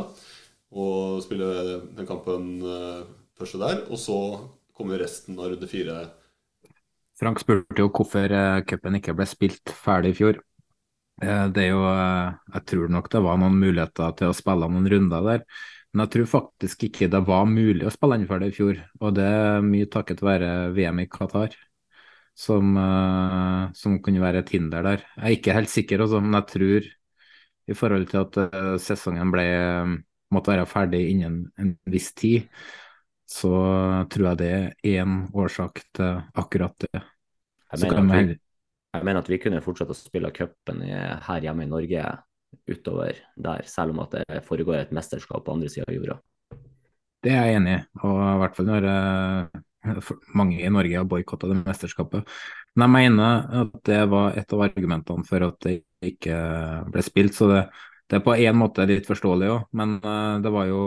og spille den kampen eh, første der. Og så kommer resten av runde fire. Frank spurte jo hvorfor eh, cupen ikke ble spilt ferdig i fjor. Eh, det er jo, eh, jeg tror nok det var noen muligheter til å spille noen runder der, men jeg tror faktisk ikke det var mulig å spille den ferdig i fjor, og det er mye takket være V M i Qatar, som, eh, som kunne være et hinder der. Jeg er ikke helt sikker, også, men jeg tror i forhold til at eh, sesongen ble, måtte være ferdig innen en viss tid, så tror jeg det er en årsak til akkurat det. Jeg Så mener, kan at man vi, jeg mener at vi kunne fortsatt å spille cupen i- her hjemme i Norge utover der, selv om at det foregår et mesterskap på andre siden av jorda. Det er jeg enig i, og i hvert fall når eh, for- mange i Norge har boykottet det mesterskapet. Men jeg mener at det var et av argumentene for at det ikke ble spilt, så det, det er på en måte litt forståelig også, men eh, det var jo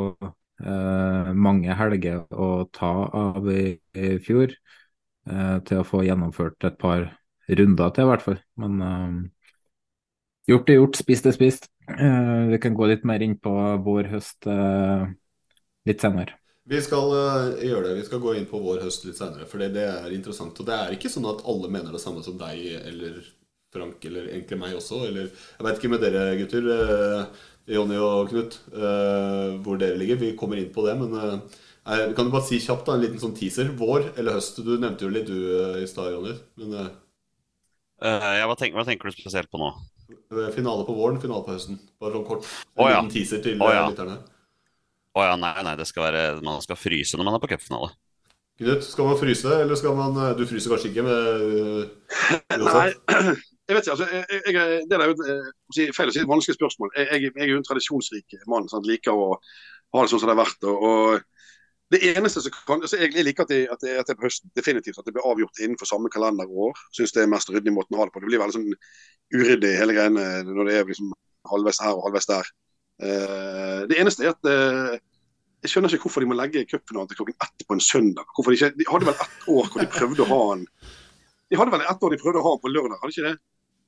eh, mange helger å ta av i, i fjor eh, til å få gjennomført et par runder til i hvert fall, men eh, gjort er gjort, spist er spist. Eh, vi kan gå litt mer inn på vår høst eh, litt senere. Vi skal eh, gjøre det, vi skal gå inn på vår høst litt senere, for det, det er interessant. Og det er ikke sånn at alle mener det samme som deg eller Frank, eller egentlig meg også. Eller, jeg vet ikke med dere gutter, eh, Jonny og Knut, eh, hvor dere ligger. Vi kommer inn på det, men eh, kan du bare si kjapt da, en liten sånn teaser. Vår eller høst? Du nevnte jo litt du eh, i stad, Jonny. Men eh, Eh, ja, hva, tenk, hva tenker du spesielt på nå? finale på våren, finale på høsten. Bare sånn kort. En Å, ja. liten teaser til Å, eh, ja. lytterne. Å ja, nei, nei, det skal være, man skal fryse når man er på cupfinale. Knut, skal man fryse, eller skal man eh, Du fryser kanskje ikke med eh, Nei, jeg vet ikke. altså, jeg, jeg, Det er jo et, eh, si, feil å si et vanskelig spørsmål. Jeg, jeg, jeg er jo en tradisjonsrik mann, sant? Liker å ha det sånn som det har vært. Og, og det eneste som kan, altså Jeg liker at det, at det, at det er på høsten, definitivt at det blir avgjort innenfor samme kalenderår. Synes det er mest ryddig måten å ha det på. Det blir veldig sånn uryddig hele greiene når det er liksom halvveis her og halvveis der. Eh, det eneste er at eh, jeg skjønner ikke hvorfor de må legge cupfinalen til klokken ett på en søndag. Hvorfor De ikke, de hadde vel ett år hvor de prøvde å ha en De hadde vel ett år de prøvde å ha en på lørdag, hadde ikke det?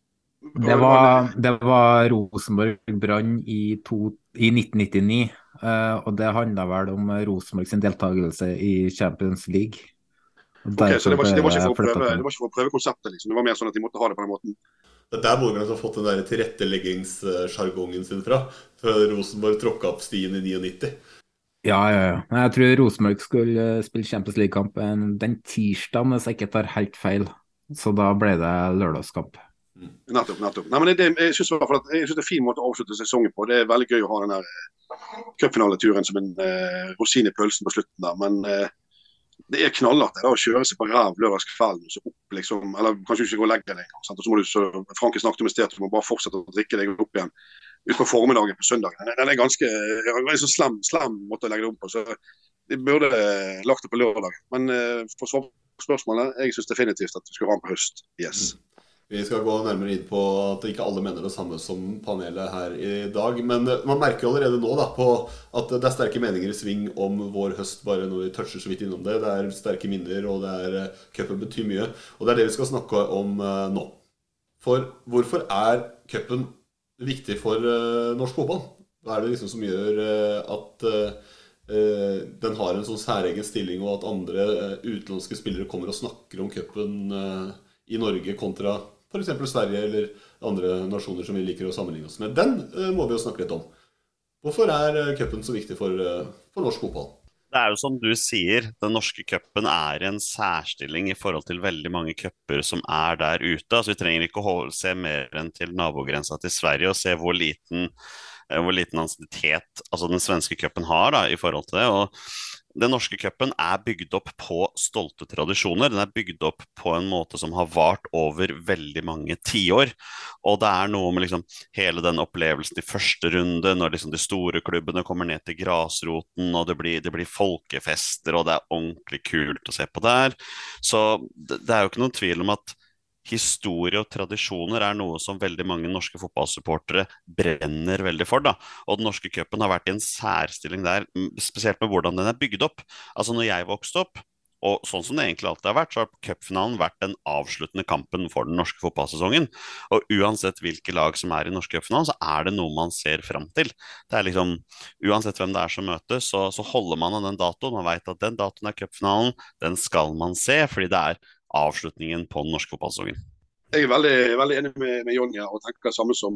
Det var, det var Rosenborg-Brann i, to- i nitten nittini, eh, og det handla vel om Rosenborg sin deltakelse i Champions League. Og Ok, så det var, ikke, det, var ikke for å flyttet prøve, til- det var ikke for å prøve konseptet, liksom. Det var mer sånn at de måtte ha det på den måten. Det er der Bodø-Glimt har fått den der tilretteleggingsjargongen sin fra. For Rosenborg tråkka opp stien i nittioni. Ja, ja, ja. Men Jeg tror Rosenborg skulle eh, spille Champions League-kampen den tirsdagen, hvis jeg ikke tar helt feil. Så da ble det lørdagskamp. Nettopp, nettopp. Nei, men det, det, jeg synes i hvert fall at jeg synes det er en fin måte å avslutte sesongen på. Det er veldig gøy å ha den der eh, cupfinaleturen som en eh, rosin i pølsen på slutten der. Men eh, det er knallhardt det da, å kjøre seg på ræv lørdagskvelden og så opp liksom, eller kanskje ikke gå og legge deg engang. sant? Og så må du, så Franke snakket om i sted, at du må bare fortsette å drikke deg opp igjen utpå formiddagen på søndagen. Den, den er ganske det er en sånn slem, slem måte å legge det om på, så de burde eh, lagt det på lørdagen. Men eh, for å svare på spørsmålet, jeg synes definitivt at vi skal ha den på høst. Yes. Vi skal gå nærmere inn på at ikke alle mener det samme som panelet her i dag. Men eh, man merker jo allerede nå da, på at det er sterke meninger i sving om vår høst, bare når vi toucher så vidt innom det. Det er sterke minner, og det er eh, cupen betyr mye. Og det er det vi skal snakke om eh, nå. For hvorfor er cupen viktig for eh, norsk fotball? Hva er det liksom som gjør eh, at eh, eh, den har en sånn særegen stilling, og at andre eh, utenlandske spillere kommer og snakker om cupen eh, i Norge kontra for eksempel Sverige eller andre nasjoner som vi liker å sammenligne oss med? Den eh, må vi jo snakke litt om. Hvorfor er eh, cupen så viktig for, eh, for norsk fotball? Det er jo som du sier, den norske cupen er i en særstilling i forhold til veldig mange cuper som er der ute. Altså, vi trenger ikke å holde, se mer enn til nabogrensa til Sverige og se hvor liten, eh, hvor liten ansiennitet altså den svenske cupen har da, i forhold til det. Og den norske cupen er bygd opp på stolte tradisjoner. Den er bygd opp på en måte som har vart over veldig mange tiår. Og det er noe med liksom hele den opplevelsen i første runde, når liksom de store klubbene kommer ned til grasroten, og det blir, det blir folkefester, og det er ordentlig kult å se på der. Så det, det er jo ikke noen tvil om at historie og tradisjoner er noe som veldig mange norske fotballsupportere brenner veldig for, da. Og den norske cupen har vært i en særstilling der, m- spesielt med hvordan den er bygd opp. Altså når jeg vokste opp, og sånn som det egentlig alltid har vært, så har cupfinalen vært den avsluttende kampen for den norske fotballsesongen. Og uansett hvilke lag som er i norske cupfinalen, så er det noe man ser fram til. Det er liksom, uansett hvem det er som møtes, så, så holder man av den datoen. Man vet at den datoen er cupfinalen, den skal man se, fordi det er avslutningen på den norske fotballsesongen. Jeg er veldig, veldig enig med, med Jonny og tenker samme som,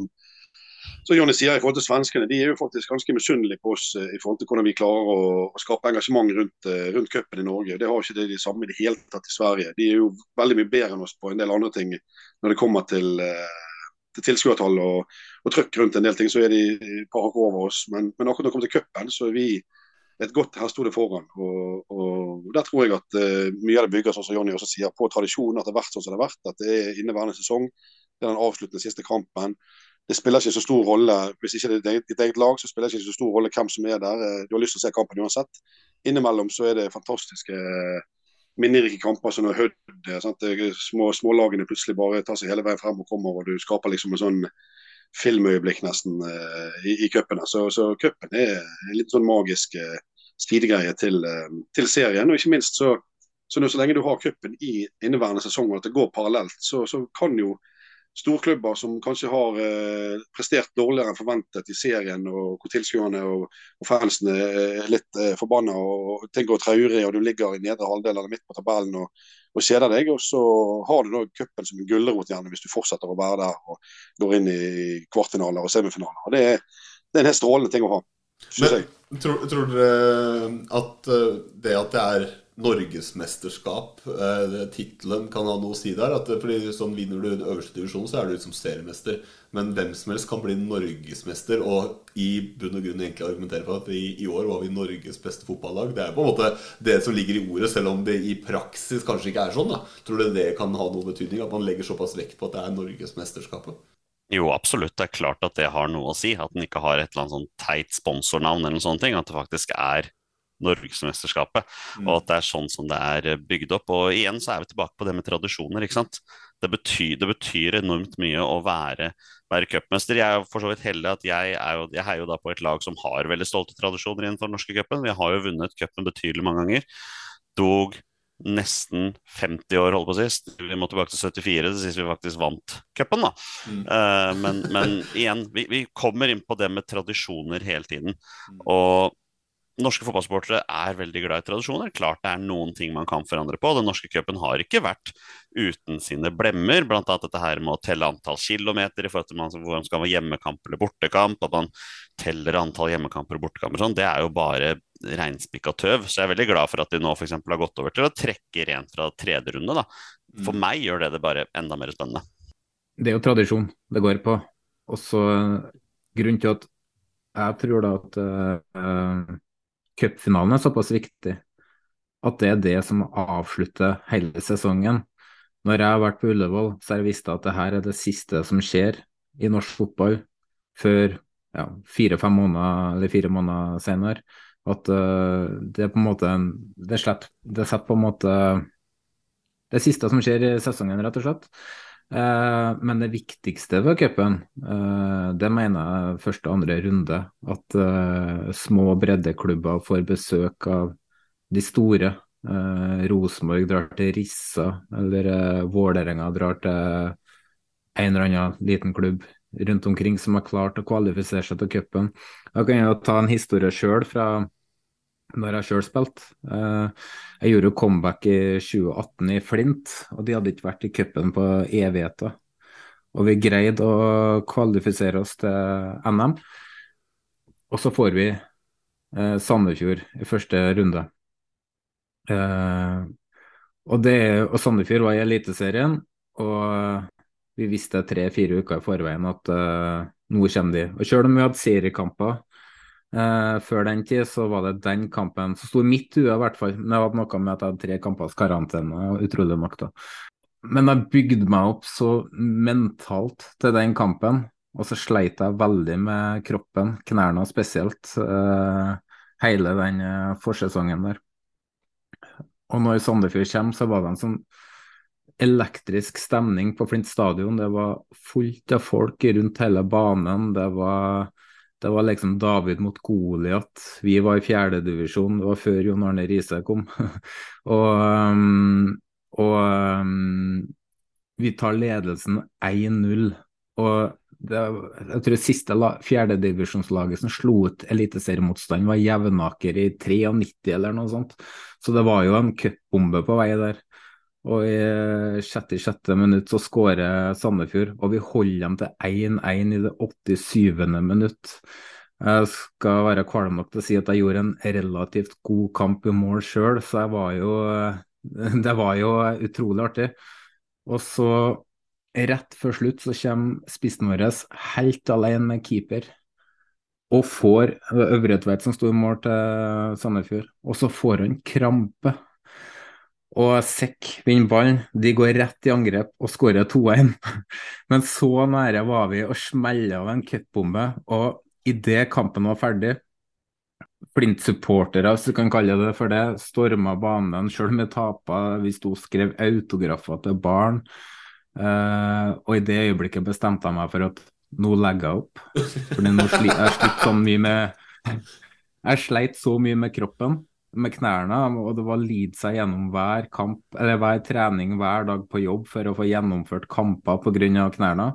som Jonny sier i forhold til svenskene. De er jo faktisk ganske misunnelige på oss eh, i forhold til hvordan vi klarer å, å skape engasjement rundt, eh, rundt cupen i Norge. Det har ikke det de samme i det hele tatt i Sverige. De er jo veldig mye bedre enn oss på en del andre ting når det kommer til, eh, til tilskuertall og, og trykk rundt en del ting, så er de et par hakk over oss. Men, men akkurat når det kommer til cupen, så er vi et godt hestehode foran. Og, og der tror jeg at uh, mye av det bygger, sånn som Jonny også sier, på tradisjonen, at det har vært sånn som det har vært, at det er inneværende sesong, det er den avsluttende siste kampen. Det spiller ikke så stor rolle, hvis ikke det er ditt eget lag, så spiller det ikke så stor rolle hvem som er der. Du har lyst til å se kampen uansett. Innimellom så er det fantastiske minnerike kamper, sånn Hødd, sant? Det er små, smålagene plutselig bare tar seg hele veien frem og kommer, og du skaper liksom en sånn filmøyeblikk nesten uh, i, i cupene. Så, så cupen er en litt sånn magisk uh, sidegreie til, uh, til serien, og ikke minst så, så, når, så lenge du har cupen i inneværende sesong og at det går parallelt, så, så kan jo storklubber som kanskje har uh, prestert dårligere enn forventet i serien, og hvor tilskuerne og, og fansene er litt uh, forbanna og ting går traurig, og du ligger i nedre halvdel eller midt på tabellen og og kjeder deg, og så har du da cupen som en gulrot gjerne hvis du fortsetter å være der og går inn i kvartfinaler og semifinaler. Og det er, det er en helt strålende ting å ha, synes jeg. Men tror, tror dere at eh, det at det er Norgesmesterskap, eh, titlen kan ha noe å si der? At, det- fordi sånn vinner du den øverste divisjonen, så er du liksom seriemester. Men hvem som helst kan bli Norgesmester, og i bunn og grunn egentlig argumentere for at i, i år var vi Norges beste fotballag. Det er på en måte det som ligger i ordet, selv om det i praksis kanskje ikke er sånn, da. Tror du det kan ha noe betydning, at man legger såpass vekt på at det er Norgesmesterskapet? Jo, absolutt. Det er klart at det har noe å si. At den ikke har et eller annet sånn teit sponsornavn eller noen sånne ting. At det faktisk er Norgesmesterskapet, og at det er sånn som det er eh, bygd opp. Og igjen så er vi tilbake på det med tradisjoner, ikke sant? Det betyr, det betyr enormt mye å være, være cupmester. Jeg er jo for så vidt heldig at jeg er jo, jeg heier jo da på et lag som har veldig stolte tradisjoner innenfor den norske cupen. Vi har jo vunnet cupen betydelig mange ganger. Dog nesten femti år, holdt på sist. Vi må tilbake til syttifire, det sist vi faktisk vant cupen, da. Eh, men, men igjen, vi, vi kommer inn på det med tradisjoner hele tiden. Og norske fotballsportere er veldig glad i tradisjoner. Klart det er noen ting man kan forandre på. Den norske cupen har ikke vært uten sine blemmer, blant annet dette her med å telle antall kilometer i forhold til man, hvor man skal ha hjemmekamp eller bortekamp, at man teller antall hjemmekamper og bortekamper. Sånn. Det er jo bare regnspikka tøv. Så jeg er veldig glad for at de nå for eksempel har gått over til å trekke rent fra tredje runde. Da. For meg gjør det det bare enda mer spennende. Det er jo tradisjon det går på. Og så grunnen til at jeg tror da at uh, cupfinalen er såpass viktig at det er det som avslutter hele sesongen. Når jeg har vært på Ullevål, så har jeg visst at det her er det siste som skjer i norsk fotball før ja, fire-fem måneder eller fire måneder senere. At uh, det er på en måte en, det, slett, det setter på en måte det siste som skjer i sesongen, rett og slett. Uh, men det viktigste ved cupen, uh, det mener jeg første og andre runde, at uh, små breddeklubber får besøk av de store. Uh, Rosenborg drar til Rissa, eller uh, Vålerenga drar til en eller annen liten klubb rundt omkring som har klart å kvalifisere seg til cupen. Da kan jeg jo ta en historie selv fra når jeg selv spilte. Uh, jeg gjorde jo comeback i tjue atten i Flint, og de hadde ikke vært i cupen på evigheter. Og vi greide å kvalifisere oss til N M. Og så får vi uh, Sandefjord i første runde. Uh, og, det, og Sandefjord var i Eliteserien, og vi visste tre-fire uker i forveien at uh, nå kommer de. Og selv om vi hadde seriekamper, Eh, før den tid så var det den kampen som sto i mitt hue i hvert fall. Men det hadde noe med at jeg hadde tre kampers karantene, utrolig nok da. Men jeg bygde meg opp så mentalt til den kampen, og så sleit jeg veldig med kroppen, knærne spesielt, eh, hele den eh, forsesongen der. Og når Sandefjord kommer, så var det en sånn elektrisk stemning på Flint stadion. Det var fullt av folk rundt hele banen. Det var, det var liksom David mot Goliat. Vi var i fjerde divisjon, det var før Jon Arne Riise kom. og um, og um, vi tar ledelsen én null. Og det, jeg tror siste la, fjerdedivisjonslaget som slo ut eliteseriemotstand var Jevnaker i nittiotre eller noe sånt. Så det var jo en cupbombe på vei der. Og i sjette sjette minutt så skårer Sandefjord, og vi holder dem til én én i det åttisyvende minutt. Jeg skal være kvalm nok til å si at jeg gjorde en relativt god kamp i mål selv, så jeg var jo, det var jo utrolig artig. Og så rett før slutt så kommer spissen vår helt alene med keeper, og får Øvretveit som stod i mål til Sandefjord, og så får han krampe. Og Sekk vinner ballen, de går rett i angrep og skårer to én. Men så nære var vi å smelle av en cupbombe, og i det kampen var ferdig, Flint-supportere, hvis du kan kalle det for det, stormet banen, selv med tapa, vi stod og skrev autografer til barn, uh, og i det øyeblikket bestemte jeg meg for at nå legger jeg opp, fordi nå sli, jeg slitt så mye med, jeg sleit så mye med kroppen, med knærne, og det var lid seg gjennom hver kamp, eller hver trening hver dag på jobb for å få gjennomført kamper på grunn av knærne.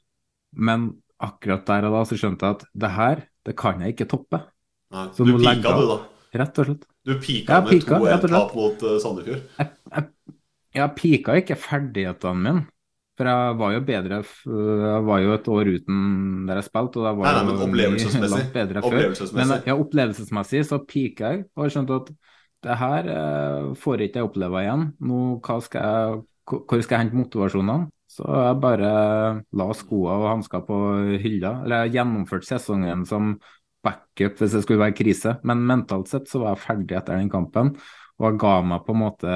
Men akkurat der og da så skjønte jeg at det her, det kan jeg ikke toppe. Nei, så du pika du da. Rett og slett. Du pika med to én-tap mot uh, Sandefjord. Jeg, jeg, jeg pika ikke ferdighetene mine. For jeg var jo bedre, jeg var jo et år uten der jeg spilte, og da var nei, nei, men opplevelsesmessig. langt bedre før. Opplevelsesmessig. Men ja, opplevelsesmessig så pika jeg, og jeg skjønte at det her eh, får ikke jeg oppleve igjen. Nå, hva skal jeg, hvor skal jeg hente motivasjonene? Så jeg bare la skoene og hansker på hylla. Eller jeg gjennomførte sesongen som backup hvis det skulle være krise, men mentalt sett så var jeg ferdig etter den kampen, og jeg ga meg på en måte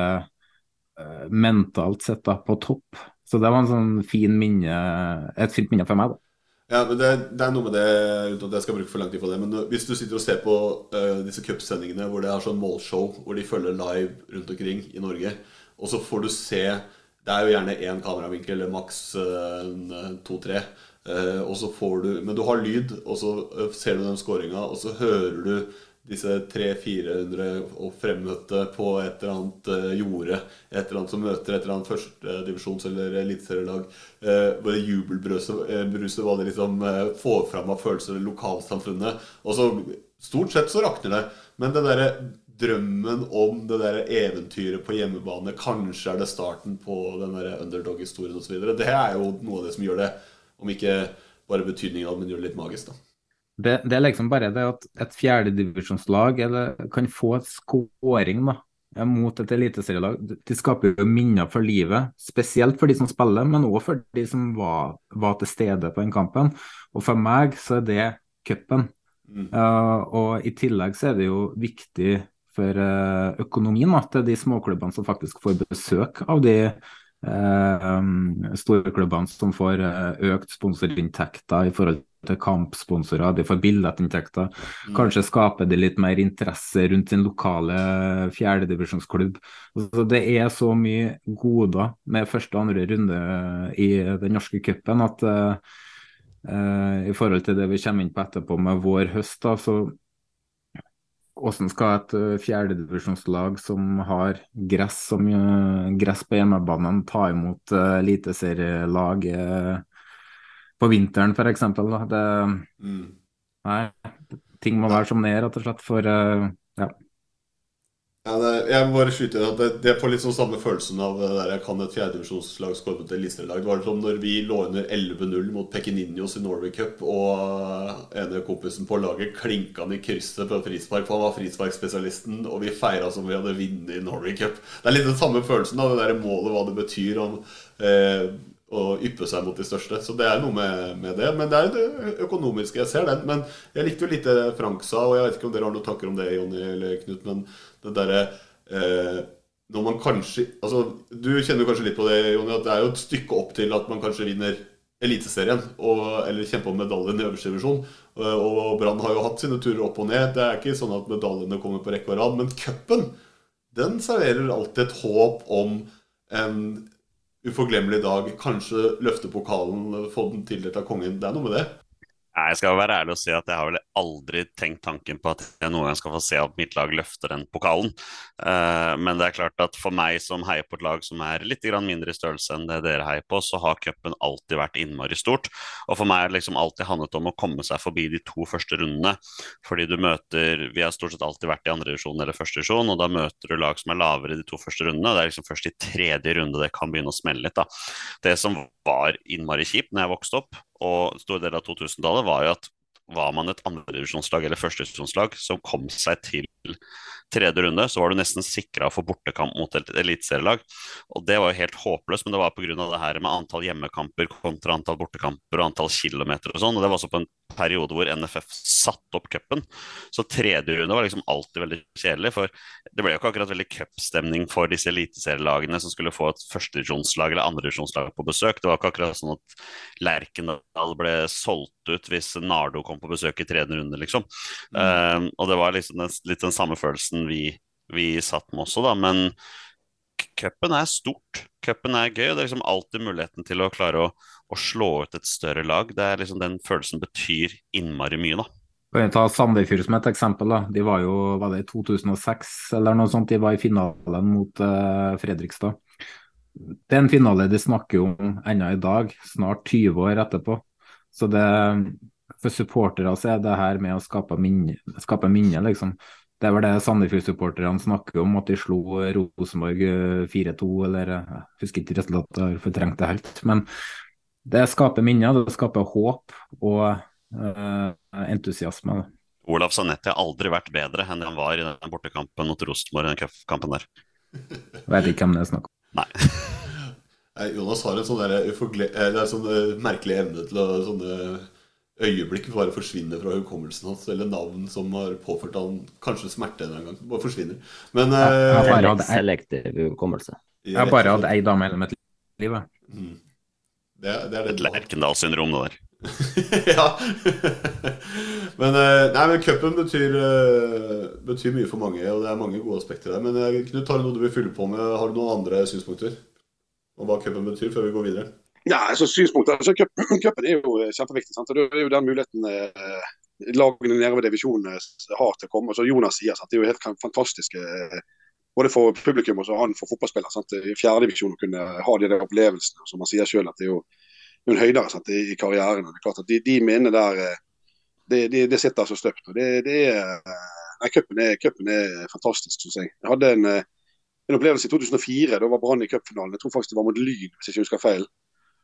eh, mentalt sett da, på topp. Så det var en sånn fin minne, et fint minne for meg da. Ja, men det, det er noe med det, uten at jeg skal bruke for lang tid på det, men hvis du sitter og ser på uh, disse cupsendingene hvor det er sånn målshow, hvor de følger live rundt omkring i Norge, og så får du se, det er jo gjerne en kameravinkel, eller maks uh, to-tre, uh, og så får du, men du har lyd, og så uh, ser du den scoringen, og så hører du disse tre-fire hundre og fremmøtte på et eller annet uh, jorde, et eller annet som møter et eller annet første divisjons- eller eliteserielag, uh, hvor det jubelbruset uh, var det liksom uh, får frem av følelser i lokalsamfunnet, og så stort sett så rakner det, men den der drømmen om det der eventyret på hjemmebane, kanskje er det starten på den der underdog-historien og så videre, det er jo noe av det som gjør det, om ikke bare betydningen av det, men gjør det litt magisk da. Det, det er liksom bare det at et fjerdedivisjonslag kan få et scoring da, mot et eliteserielag. De skaper jo minner for livet, spesielt for de som spiller, men også for de som var, var til stede på den kampen. Og for meg så er det cupen. Mm. Uh, og i tillegg så er det jo viktig for uh, økonomien da, til de småklubbene som faktisk får besøk av de uh, um, store klubbene som får uh, økt sponsorinntekter i forhold til kampsponsorer, de får billettinntekter, mm. kanskje skaper de litt mer interesse rundt sin lokale fjerdedivisjonsklubb. Altså, det er så mye goder med første og andre runde i den norske cupen at uh, uh, i forhold til det vi kommer inn på etterpå med vår høst, da, så hvordan skal et uh, fjerdedivisjonslag som har gress, som, uh, gress på hjemmebanen ta imot uh, eliteserielag uh, på vinteren for eksempel da. Det, mm. nei, ting må være som det er rett og slett for uh, ja. Ja, det, jeg må bare skyte at det, det får litt sånn samme følelsen av det der jeg kan et fjerdedivisjonslag skåre mot et eliteserielag. Det var som når vi lå under elleve null mot Pequeñinos i Norway Cup, og ene kompisen på laget klinka han i krysset på frispark, for han var frisparkspesialisten, og vi feiret som vi hadde vunnet i Norway Cup. Det er litt den samme følelsen av det der målet, hva det betyr om eh, og yppe seg mot de største. Så det er noe med, med det. Men det er det økonomiske, jeg ser den. Men jeg likte jo litt det Frank sa, og jeg vet ikke om dere har noen tanker om det, Jonny eller Knut, men det derre eh, når man kanskje, altså du kjenner jo kanskje litt på det, Jonny, at det er jo et stykke opp til at man kanskje vinner Eliteserien, og, eller kjemper om medaljen i øverste divisjon. Og, og Brann har jo hatt sine turer opp og ned. Det er ikke sånn at medaljene kommer på rekke og rad, men cupen, den serverer alltid et håp om en uforglemmelig dag, kanskje løfte pokalen, få den tildelt av kongen. Det er noe med det. Nei, Jeg skal være ærlig og si at jeg har vel aldri tenkt tanken på at jeg noen gang skal få se at mitt lag løfter den pokalen. Uh, men det er klart at for meg som heier på et lag som er litt grann mindre i størrelse enn det dere heier på, så har cupen alltid vært innmari stort. Og for meg er det liksom alltid handlet om å komme seg forbi de to første rundene. Fordi du møter, vi har stort sett alltid vært i andre divisjon eller første divisjon, og da møter du lag som er lavere i de to første rundene. Det er liksom først i tredje runde det kan begynne å smelle litt da. Det som var innmari kjipt når jeg vokste opp, og stor del av to tusen-tallet var jo at var man et andredivisjonslag eller førstedivisjonslag som kom seg til tredje runde, så var du nesten sikret å få bortekamp mot et eliteserielag. Og det var jo helt håpløst, men det var på grunn av det her med antall hjemmekamper kontra antall bortekamper og antall kilometer og sånn. Og det var også på en periode hvor N F F satt opp cupen. Så tredje runde var liksom alltid veldig kjedelig, for det ble jo ikke akkurat veldig cupstemning for disse eliteserielagene som skulle få et førstedivisjonslag eller andredivisjonslag på besøk. Det var ikke akkurat sånn at Lerkendal ble solgt ut hvis Nardo kom på besøk i tredje runde, liksom. Mm. Um, og det var liksom den, litt den samme følelsen vi, vi satt med også, da. Men cupen er stort. Cupen er gøy, og det er liksom alltid muligheten til å klare å, å slå ut et større lag. Det er liksom den følelsen betyr innmari mye, da. Kan jeg ta Sandefjord som et eksempel da. De var jo, var det i to tusen og seks eller noe sånt, de var i finalen mot uh, Fredrikstad. Det er en finale de snakker om enda i dag, snart tyve år etterpå. Så det, for supportere så er det her med å skape minne, skape minne liksom. Det var det Sandefjord-supporterne snakker om, at de slo Rosenborg fire to, eller jeg husker ikke resultatet, jeg har fortrengt det helt. Men det skaper minner, det skaper håp og uh, entusiasme. Olav Zanetti har aldri vært bedre enn han var i den bortekampen mot Rosenborg, den cupkampen der. Jeg vet ikke hvem det er snakk om. Nei. Jonas har en sånn, der, det er en sånn merkelig evne til å sånne øyeblikk bare forsvinner fra hukommelsen hans, eller navn som har påført han kanskje smerte en gang, bare forsvinner. Men jeg, jeg bare hadde selektiv hukommelse. Jeg har bare hatt ei dame hele mitt liv. Mm. Det, det er det et Lerkendal-syndrom, det der. Ja. Men, nei, men cupen betyr, betyr mye for mange, og det er mange gode aspekter der. Men Knut, har du noe du vil fylle på med? Har du noen andre synspunkter om hva cupen betyr, før vi går videre? Ja, altså synspunkter. Altså, cupen er jo kjempeviktig, sant? Og det er jo den muligheten eh, lagene nede ved divisjonen har til å komme. Så Jonas sier, sant? Det er jo helt fantastisk, eh, både for publikum og så han for fotballspiller, sant? I fjerde divisjon å kunne ha de der opplevelsene, som man sier selv, at det er jo en høydere, sant? I karrieren. Det er klart at de, de minnene der, det, det, det sitter så støpt. Og det, det er, nei, cupen er, cupen er fantastisk, synes jeg. Jeg hadde en, en opplevelse i to tusen og fire, da var Brann i cupfinalen. Jeg tror faktisk det var mot Lyn, hvis jeg ikke husker feil.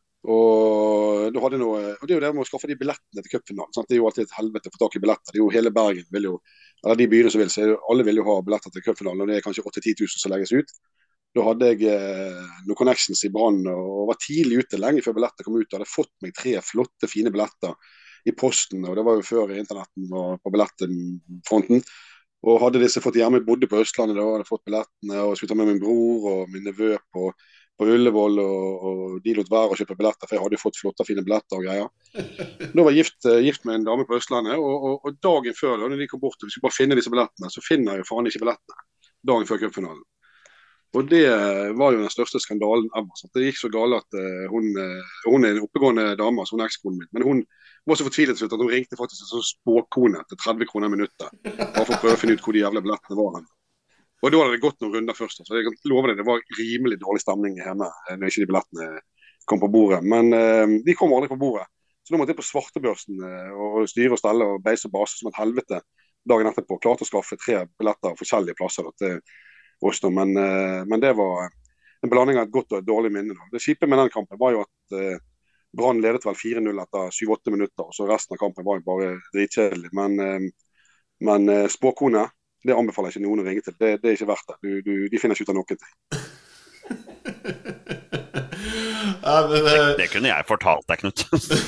Og, da hadde noe, og det er jo det med å skaffe de billettene til cupfinalen, sant? Det er jo alltid et helvete å få tak i billetter. Det er jo hele Bergen vil jo, eller de byene som vil, så alle vil jo ha billetter til cupfinalen, og det er kanskje åtte til ti tusen som legges ut. Da hadde jeg eh, noen connections i Brann og var tidlig ute, lenge før billetter kom ut, og hadde fått meg tre flotte, fine billetter i posten, og det var jo før internetten var på billettfronten. Og hadde disse fått hjemme, bodde på Østlandet da, hadde fått billettene, og skulle ta med min bror og min nevø på på Ullevål, og, og de lot være å kjøpe billetter, for jeg hadde jo fått flotte, fine billetter og greier. Da var jeg gift, gift med en dame på Østlandet, og, og, og dagen før, da når de kom bort, og vi skulle bare finne disse billettene, så finner jeg jo faen ikke billettene, dagen før cupfinalen. Og det var jo den største skandalen ever. Så det gikk så galt at uh, hun, uh, hun er en oppegående dame, så hun er ekskonen min, men hun var så fortvilet til at hun ringte faktisk en sånn spåkone til tretti kroner minuttet, bare for å prøve å finne ut hvor de jævla billettene var. Og da hadde det gått noen runder først, så jeg lover det, det var rimelig dårlig stemning hjemme når ikke de billettene kom på bordet. Men eh, de kom aldri på bordet, så da måtte jeg på svartebørsen eh, og styre og stelle og beise og base som et helvete dagen etterpå. Klarte å skaffe tre billetter av forskjellige plasser til oss, men, eh, men det var en blanding av et godt og et dårlig minne. Da. Det kjipe med den kampen var jo at eh, Brann ledet vel fire null etter syv åtte minutter, og så resten av kampen var jo bare dritkjedelig. Men, eh, men eh, spåkone, det anbefaler ikke noen å ringe til. Det, det er ikke verdt det. Du, du, de finner ikke ut av noen ting. Ja, men, eh, Det kunne jeg fortalt deg, Knut.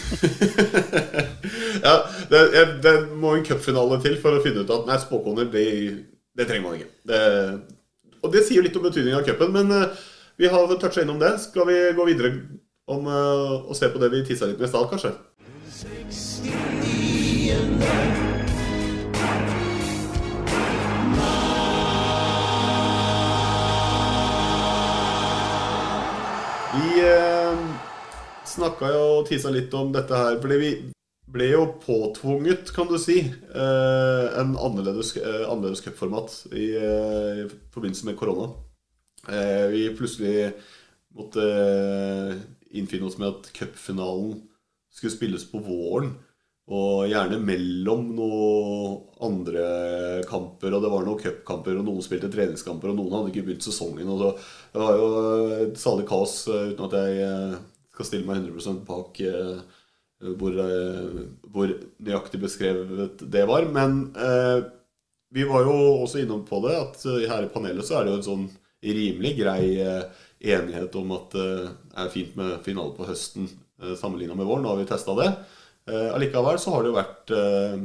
ja, det, jeg- det må en cupfinale til for å finne ut at nei, spåkoner, det, det trenger man ikke. Det, og det sier litt om betydningen av cupen, men eh, vi har touchet innom det. Skal vi gå videre om eh, å se på det vi tissa litt med i stad, kanskje? Vi eh, snakka jo og tisa litt om dette her, fordi vi ble jo påtvunget, kan du si, eh, en annerledes, eh, annerledes cupformat i, eh, i forbindelse med korona. Eh, vi plutselig måtte eh, innfinne oss med at cupfinalen skulle spilles på våren, og gjerne mellom noen andre kamper, og det var noen cupkamper, og noen spilte treningskamper, og noen hadde ikke begynt sesongen, og så, det var jo et salig kaos, eh, uten at jeg eh, skal stille meg hundre prosent bak eh, hvor, eh, hvor nøyaktig beskrevet det var, men eh, vi var jo også innom på det, at eh, her i panelet så er det jo en sånn rimelig grei eh, enighet om at eh, det er fint med finale på høsten eh, sammenlignet med våren. Nå har vi testet det. Eh, allikevel så har det jo vært eh,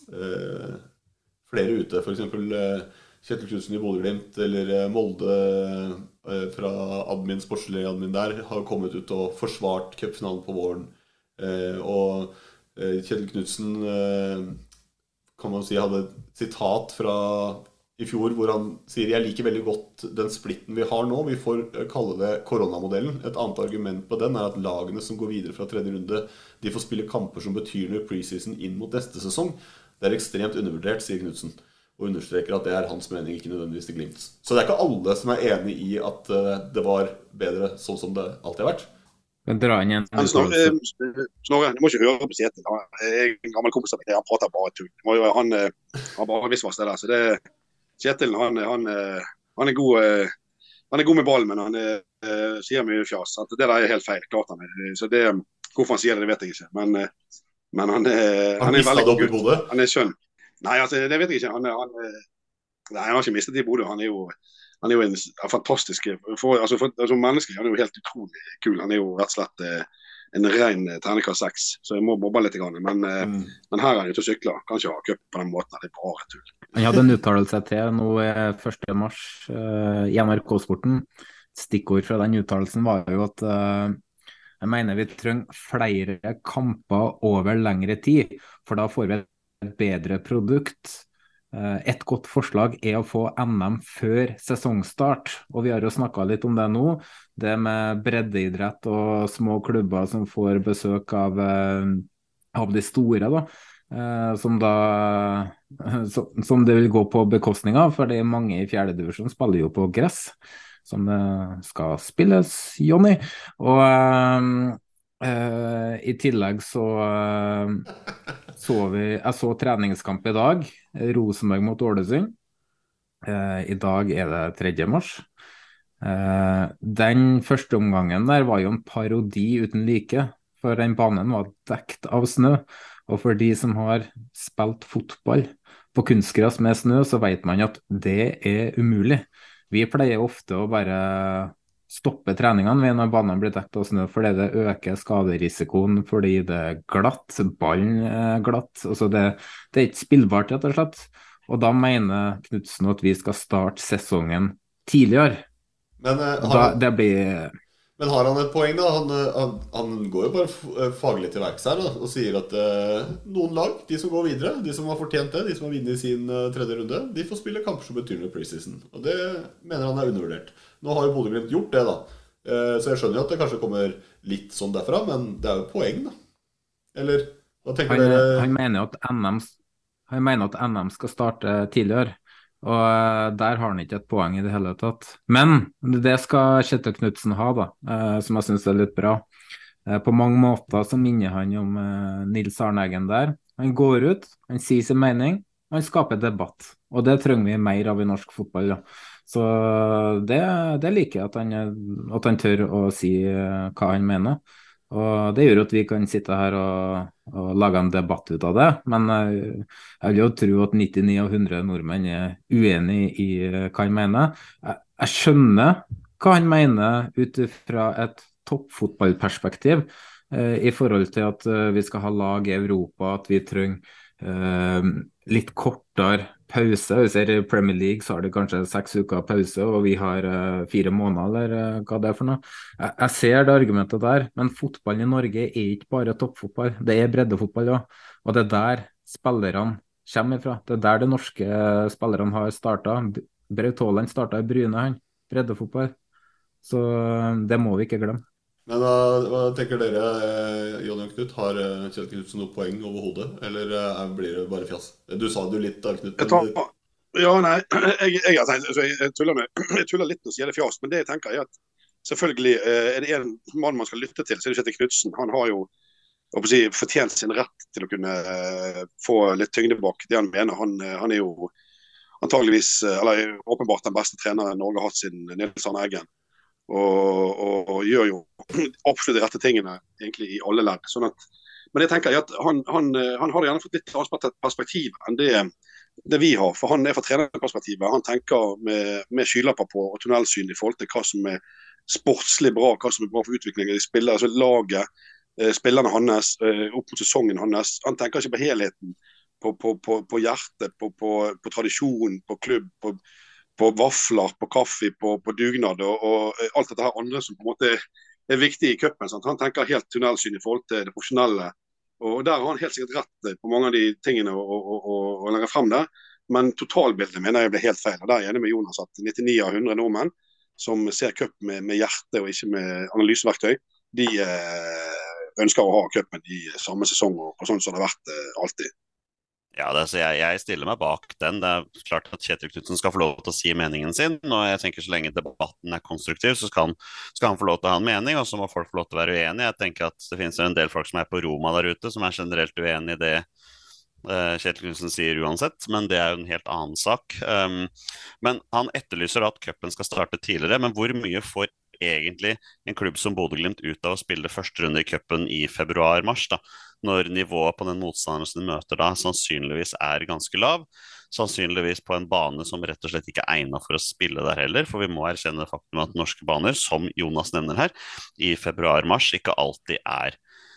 eh, flere ute, for eksempel eh, Kjetil Knudsen i Bodø/Glimt, eller eh, Molde eh, fra admin, sportslig admin der, har kommet ut og forsvart cupfinalen på våren. Eh, og eh, Kjetil Knudsen eh, kan man si hadde et sitat fra i fjor hvor han sier jeg liker veldig godt den splitten vi har nå, vi får eh, kalle det koronamodellen. Et annet argument på den er at lagene som går videre fra tredje runde, de får spille kamper som betyr noe i preseason inn mot neste sesong. Det er ekstremt undervurdert, sier Knudsen, og understreker at det er hans mening, ikke nødvendigvis til Glimt. Så det er ikke alle som er enig i at eh, det var bedre sånn som det alltid har vært. Men dra inn en Men Snorre, eh, Snorre, du må ikke høre på Kjetil. Han- Jeg er en gammel kompis av meg, han prater bare tull. Det må jo- Han eh, har bare visvas det der. Så det, Kjetil, han, han, eh, han, er god, eh, han er god med ballen, men han eh, sier mye fjas. Sant? Det der er helt feil. Klart han er. Så det, hvorfor han sier det, det vet jeg ikke. Men, eh, men han, er- Han han er mistet veldig det opp i god. Bodø. Han er skjønn. Nei, altså, det vet jeg ikke. Han, er- han, er- nei, han har ikke mistet det i Bodø. Han er jo, han er jo en s- fantastisk for, altså, for, altså, menneskelig. Han er jo helt utrolig kul. Han er jo rett og slett eh, en ren eh, terningkast seks. Så jeg må mobbe litt. Grann. Men, eh, Mm. men her er han ute og sykler. Kan ikke ha cup på den måten. Det er bare tull. Han hadde en uttalelse til nå eh, første mars eh, i N R K-sporten. Stikkord fra den uttalelsen var jo at eh, jeg mener vi trenger flere kamper over lengre tid, for da får vi et bedre produkt. Eh, Et godt forslag er å få N M før sesongstart, og vi har jo snakket litt om det nå. Det med breddeidrett og små klubber som får besøk av, eh, av de store, da. Eh, som da som, som det vil gå på bekostning av, for det er mange i fjerde divisjon spiller jo på gress, som det skal spilles, Jonny. Og eh, eh, i tillegg så eh, så vi, jeg så treningskamp i dag, Rosenborg mot Ålesund. Eh, I dag er det tredje mars. Eh, den første omgangen der var jo en parodi uten like, for den banen var dekt av snø. Og for de som har spilt fotball på kunstgras med snø, så vet man at det er umulig. Vi pleier ofte å bare stoppe treningene når banene blir dekt av snø, fordi det øker skaderisikoen, fordi det er glatt, ballen er glatt. Altså det, det er ikke spillbart, rett og slett. Og da mener Knudsen at vi skal starte sesongen tidligere. Men, eh, Og har da, han, det blir men har han et poeng da? Han, eh, han, han går jo bare f- eh, faglig til verks her da, og sier at eh, noen lag, de som går videre, de som har fortjent det, de som har vunnet sin eh, tredje runde, de får spille kamper som betyr noe i preseason. Og det mener han er undervurdert. Nå har jo Bodø/Glimt gjort det da. Eh, så jeg skjønner jo at det kanskje kommer litt sånn derfra, men det er jo et poeng da. Eller, hva tenker Han, dere? han mener at N M han mener at N M skal starte tidligere, og eh, der har han ikke et poeng i det hele tatt. Men det skal Kjetil Knudsen ha, da, eh, som jeg synes er litt bra. Eh, På mange måter så minner han om eh, Nils Arne Eggen der. Han går ut, han sier sin mening, og han skaper debatt. Og det trenger vi mer av i norsk fotball. Da. Så det, det liker jeg, at han, at han tør å si eh, hva han mener. Og det gjør at vi kan sitte her og, og lage en debatt ut av det. Men jeg, jeg vil jo tro at nittini av hundre nordmenn er uenig i eh, hva han mener. Jeg, jeg skjønner hva han mener ut fra et toppfotballperspektiv, eh, i forhold til at eh, vi skal ha lag i Europa, at vi trenger eh, litt kortere pause. Vi ser i Premier League så har de kanskje seks uker pause, og vi har eh, fire måneder, eller eh, hva det er for noe. Jeg, jeg ser det argumentet der, men fotballen i Norge er ikke bare toppfotball, det er breddefotball også, og det er der spillerne kommer ifra. Det er der de norske spillerne har startet. Braut Haaland startet i Bryne, han, breddefotball. Så eh, det må vi ikke glemme. Men hva, hva tenker dere, eh, Jonny og Knut? Har eh, Kjell Knutsen noe poeng overhodet, eller eh, blir det bare fjas? Du sa det jo litt da, Knut. Jeg tar, ja, nei, jeg, jeg, har tenkt, altså, jeg, jeg, tuller med, jeg tuller litt når jeg sier det fjas, men det jeg tenker er at selvfølgelig eh, er det en mann man skal lytte til, så er det Kjetil Knutsen. Han har jo jeg håper å si, fortjent sin rett til å kunne eh, få litt tyngde bak det han mener. Han, eh, han er jo antageligvis, eh, eller åpenbart den beste treneren Norge har hatt siden Nils Arne Eggen. Og, og, og gjør jo absolutt de rette tingene egentlig i alle ledd. Sånn at, men jeg tenker at han, han, han har gjerne fått litt annet perspektiv enn det, det vi har. For han er fra trenerperspektivet. Han tenker med, med skylapper på og tunnelsyn i forhold til hva som er sportslig bra, hva som er bra for utviklingen i spillere, altså laget, spillerne hans, opp mot sesongen hans. Han tenker ikke på helheten, på, på, på, på hjertet, på, på, på tradisjon, på klubb, på på vafler, på kaffe, på, på dugnad og, og alt dette her andre som på en måte er, er viktig i cupen. Sant? Han tenker helt tunnelsyn i forhold til det profesjonelle, og der har han helt sikkert rett på mange av de tingene å, å, å, å legge frem der, men totalbildet mener jeg ble helt feil, og der er jeg enig med Jonas at nittini av hundre nordmenn som ser cup med, med hjerte og ikke med analyseverktøy, de eh, ønsker å ha cupen i samme sesong og, og sånn som det har vært eh, alltid. Ja, det, så jeg, jeg stiller meg bak den. Det er klart at Kjetil Knutsen skal få lov til å si meningen sin, og jeg tenker så lenge debatten er konstruktiv, så skal han, skal han få lov til å ha en mening, og så må folk få lov til å være uenige. Jeg tenker at det finnes en del folk som er på Roma der ute, som er generelt uenige i det uh, Kjetil Knutsen sier uansett, men det er jo en helt annen sak. Um, men han etterlyser at cupen skal starte tidligere, men hvor mye får egentlig en klubb som Bodø/Glimt ut av å spille første runde i cupen i februar-mars, da, når nivået på den motstanderen som de møter da sannsynligvis er ganske lav, sannsynligvis på en bane som rett og slett ikke er egnet for å spille der heller, for vi må erkjenne det faktum at norske baner, som Jonas nevner her, i februar-mars ikke alltid er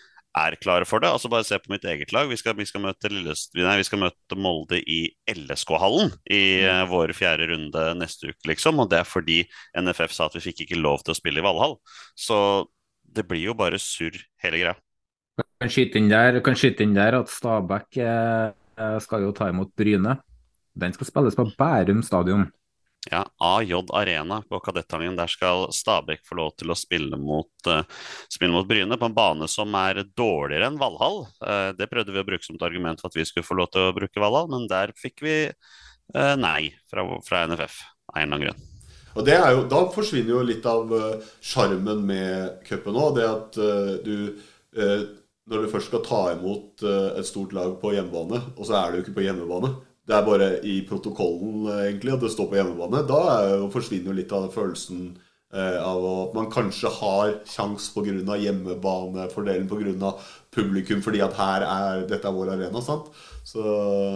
er klare for det. Altså bare se på mitt eget lag. Vi skal, vi skal, møte, Lillest, nei, vi skal møte Molde i L S K-hallen i uh, vår fjerde runde neste uke, liksom. Og det er fordi N F F sa at vi fikk ikke lov til å spille i Valhall. Så det blir jo bare surr hele greia. Kan skyte inn der, kan skyte inn der at Stabæk eh, skal jo ta imot Bryne. Den skal spilles på Bærum stadion. Ja, A J Arena på Kadettangen. Der skal Stabæk få lov til å spille mot, uh, spille mot Bryne på en bane som er dårligere enn Valhall. Uh, det prøvde vi å bruke som et argument for at vi skulle få lov til å bruke Valhall, men der fikk vi uh, nei fra, fra N F F av en eller annen grunn. Og det er jo, da forsvinner jo litt av skjermen uh, med cupen nå, det at uh, du uh, når du først skal ta imot uh, et stort lag på hjemmebane, og så er du ikke på hjemmebane, det er bare i protokollen egentlig at det står på hjemmebane, da er jo, forsvinner jo litt av følelsen eh, av at man kanskje har sjans på grunn av hjemmebanefordelen, på grunn av publikum, fordi at her er, dette er vår arena, sant? Så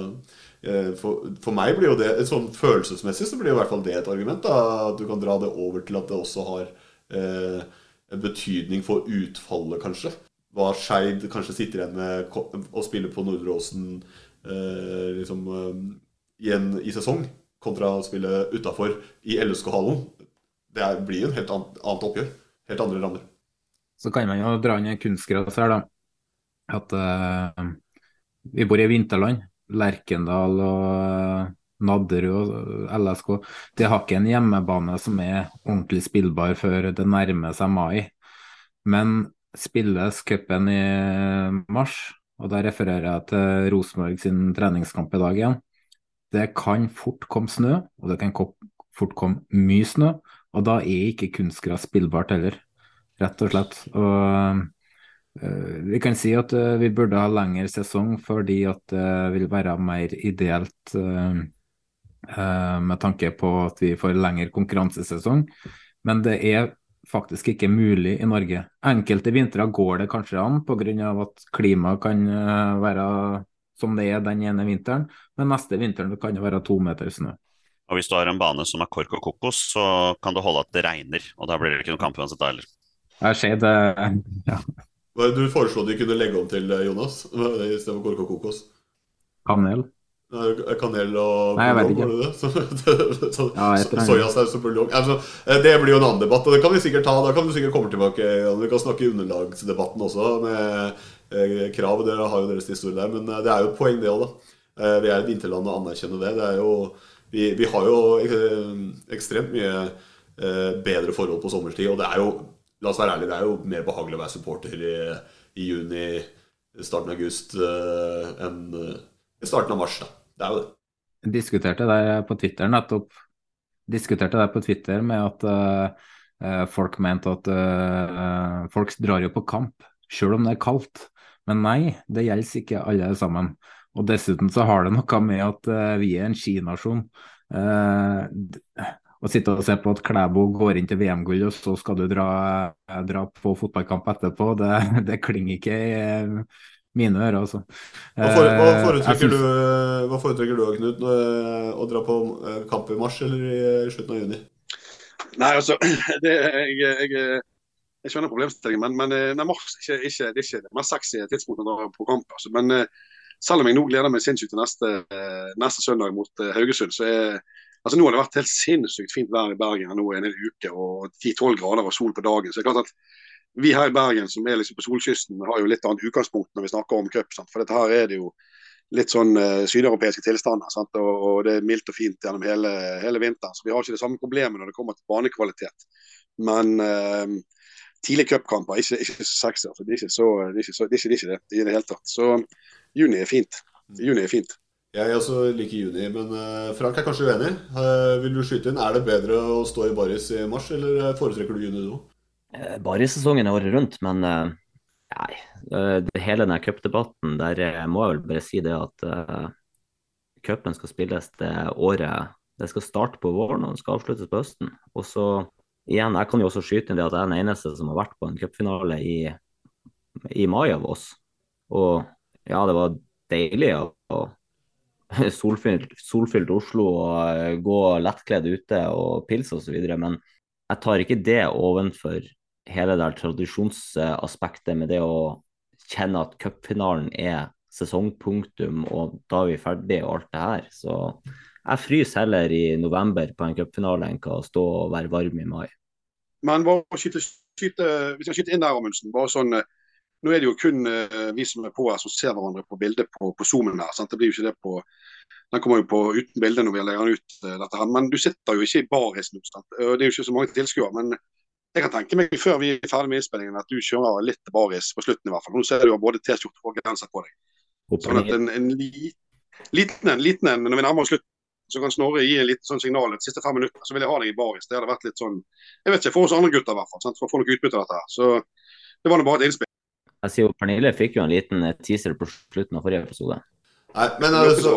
eh, for, for meg blir jo det, sånn følelsesmessig så blir jo i hvert fall det et argument, da, at du kan dra det over til at det også har eh, en betydning for utfallet kanskje. Hva Skeid kanskje sitter igjen med å spille på Nordre Åsen Eh, liksom eh, igjen i sesong kontra å spille utenfor i L S K-hallen. Det er, blir jo en helt annet, annet oppgjør, helt andre rammer. Så kan man jo dra inn en kunstgras her da, at uh, vi bor i vinterland, Lerkendal og uh, Nadderud og L S K, de har ikke en hjemmebane som er ordentlig spillbar før det nærmer seg mai, men spilles cupen i mars, og der refererer jeg til Rosenborg sin treningskamp i dag igjen. Det kan fort komme snø, og det kan fort komme mye snø, og da er ikke kunstgras spillbart heller, rett og slett. Og uh, vi kan si at uh, vi burde ha lengre sesong, fordi at det vil være mer ideelt uh, uh, med tanke på at vi får lengre konkurransesesong, men det er faktisk ikke mulig i Norge. Enkelte vintre går det kanskje an på grunn av at klimaet kan være som det er den ene vinteren, men neste vinteren kan det være to meter snø. Og hvis du har en bane som er kork og kokos, så kan det holde at det regner, og da blir det ikke noen kamp uansett heller. Jeg ser det, ja, Hva er det du foreslo de kunne legge om til, eh, Jonas, i stedet for kork og kokos? kanel. Eh, Kanel og Nei, jeg vet buljong, ikke. var det det? Så, så, Ja, et så, eller annet. soyasaus og buljong. Altså, eh, det blir jo en annen debatt, og det kan vi sikkert ta. Da kan du sikkert komme tilbake. Og vi kan snakke i underlagsdebatten også, med eh, krav. Dere har jo deres historie der, men eh, det er jo et poeng, det òg, da. Eh, vi er et vinterland og anerkjenner det. Det er jo, vi, vi har jo eh, ekstremt mye eh, bedre forhold på sommerstid, og det er jo, la oss være ærlige, det er jo mer behagelig å være supporter i, i juni, starten av august, eh, enn eh, i starten av mars, da. Det er jo det. Jeg diskuterte det på Twitter nettopp. Diskuterte det på Twitter med at eh, eh, folk mente at eh, folk drar jo på kamp, selv om det er kaldt. Men nei, det gjelder ikke alle sammen. Og dessuten så har det noe med at eh, vi er en skinasjon. Eh, d- å sitte og se på at Klæbo går inn til V M-gull, og så skal du dra, eh, dra på fotballkamp etterpå, det, det klinger ikke i eh, mine ører, altså. Hva, for, hva, Eh, jeg foretrekker synes- du, hva foretrekker du, Knut, når- å dra på eh, kamp i mars eller i eh, slutten av juni? Nei, altså, det, jeg, jeg, jeg skjønner problemstillingen, men, men eh, nei, mars er ikke, ikke, det er ikke det mest sexy tidspunktet å dra på kamp. Altså. Men eh, selv om jeg nå gleder meg sinnssykt til neste, eh, neste søndag mot eh, Haugesund, så er altså nå har det vært helt sinnssykt fint vær i Bergen nå en hel uke, og ti tolv grader og sol på dagen. Så det er klart at vi her i Bergen, som er liksom på solkysten, har jo litt annet utgangspunkt når vi snakker om cup. Sant? For dette her er det jo litt sånn uh, sydeuropeiske tilstander, sant? Og, og det er mildt og fint gjennom hele, hele vinteren. Så vi har ikke det samme problemet når det kommer til banekvalitet. Men uh, tidlig cupkamper er ikke, ikke så sexy. Altså. Det er ikke så, det er ikke så, det er ikke, det er ikke det i det hele tatt. Så juni er fint. Juni er fint. Jeg også liker juni, men eh, Frank er kanskje uenig. Eh, vil du skyte inn? Er det bedre å stå i baris i mars, eller eh, foretrekker du juni nå? Eh, Bare i sesongen er året rundt, men eh, nei, eh, det, hele denne cupdebatten, der eh, må jeg vel bare si det at uh, cupen skal spilles det året. Det skal starte på våren og det skal avsluttes på høsten. Og så igjen, jeg kan jo også skyte inn det at jeg er den eneste som har vært på en cupfinale i, i mai av oss. Og ja, det var deilig å å solfylt, solfylt Oslo og eh, gå lettkledd ute og pilse og så videre, men jeg tar ikke det ovenfor hele det der tradisjonsaspektet med det å kjenne at cupfinalen er sesongpunktum, og da er vi ferdige og alt det her. Så jeg fryser heller i november på en cupfinale enn å stå og være varm i mai. Men bare å skyte, skyte, hvis jeg skyter inn der, Amundsen, bare sånn, eh, nå er det jo kun eh, vi som er på her som ser hverandre på bildet på, på Zoomen her, sant? Det blir jo ikke det på, den kommer jo på uten bilde når vi legger den ut eh, dette her, men du sitter jo ikke i baris nå, sant? Og det er jo ikke så mange tilskuere, men jeg kan tenke meg før vi er ferdig med innspillingen at du kjører litt baris på slutten i hvert fall. Nå ser du jo både T-skjorte og genser på deg. Sånn at en, en li, liten en, liten en, når vi nærmer oss slutten, så kan Snorre gi en liten sånn signal de siste fem minutter, så vil jeg ha deg i baris. Det hadde vært litt sånn, jeg vet ikke, for oss andre gutter i hvert fall, sant? For å få noe utbytte av dette her. Så det var nå bare et innspill. Jeg sier jo, Pernille fikk jo en liten eh, teaser på slutten av forrige episode. Nei, men altså,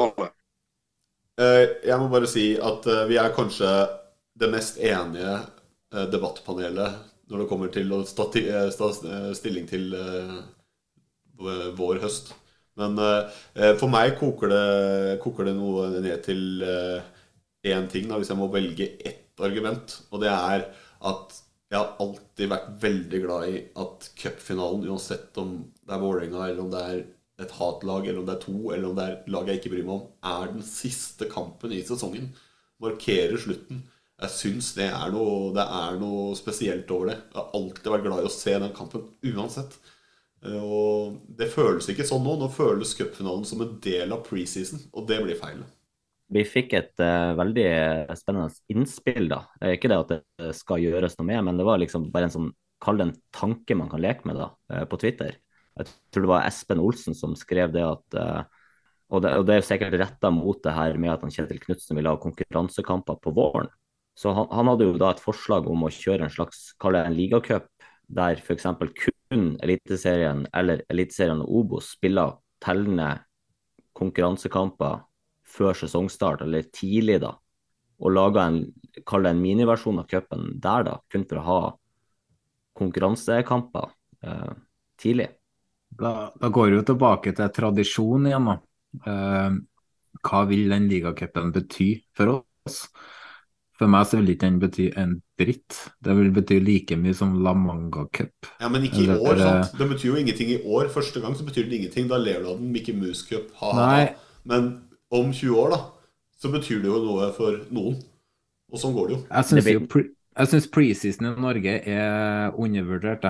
eh, jeg må bare si at eh, vi er kanskje det mest enige eh, debattpanelet når det kommer til å ta ti- eh, sta eh, stilling til eh, v- vår høst. Men eh, for meg koker det, koker det noe ned til én ting, da, hvis jeg må velge ett argument, og det er at jeg har alltid vært veldig glad i at cupfinalen, uansett om det er Vålerenga, eller om det er et hatlag, eller om det er to, eller om det er lag jeg ikke bryr meg om, er den siste kampen i sesongen. Markerer slutten. Jeg synes det er noe, det er noe spesielt over det. Jeg har alltid vært glad i å se den kampen, uansett. Og det føles ikke sånn nå. Nå føles cupfinalen som en del av preseason, og det blir feil. Vi fikk et uh, veldig spennende innspill da. Eh, Ikke det at det skal gjøres noe med, men det var liksom bare en sånn, kall det en tanke man kan leke med da, eh, på Twitter. Jeg tror det var Espen Olsen som skrev det at, eh, og, det, og det er jo sikkert rettet mot det her med at han Kjetil Knutsen vil ha konkurransekamper på våren. Så han, han hadde jo da et forslag om å kjøre en slags, kall det en ligacup, der for eksempel kun Eliteserien eller Eliteserien og Obos spiller tellende konkurransekamper før sesongstart, eller tidlig da, og laga en, kall det en miniversjon av cupen der da, kun for å ha konkurransekamper eh, tidlig. Da, da går vi jo tilbake til tradisjon igjen da. Eh, hva vil den ligacupen bety for oss? For meg så vil ikke den bety en dritt. Det vil bety like mye som La Manga Cup. Ja, men ikke i Eller, år, sant? Det betyr jo ingenting i år. Første gang så betyr det ingenting. Da lever du av den Mickey Mouse Cup. Ha, ha. Nei. Men om tjue år da, så betyr det jo noe for noen. Og sånn går det jo. Jeg synes jo pre Jeg synes preseason i Norge er undervurdert.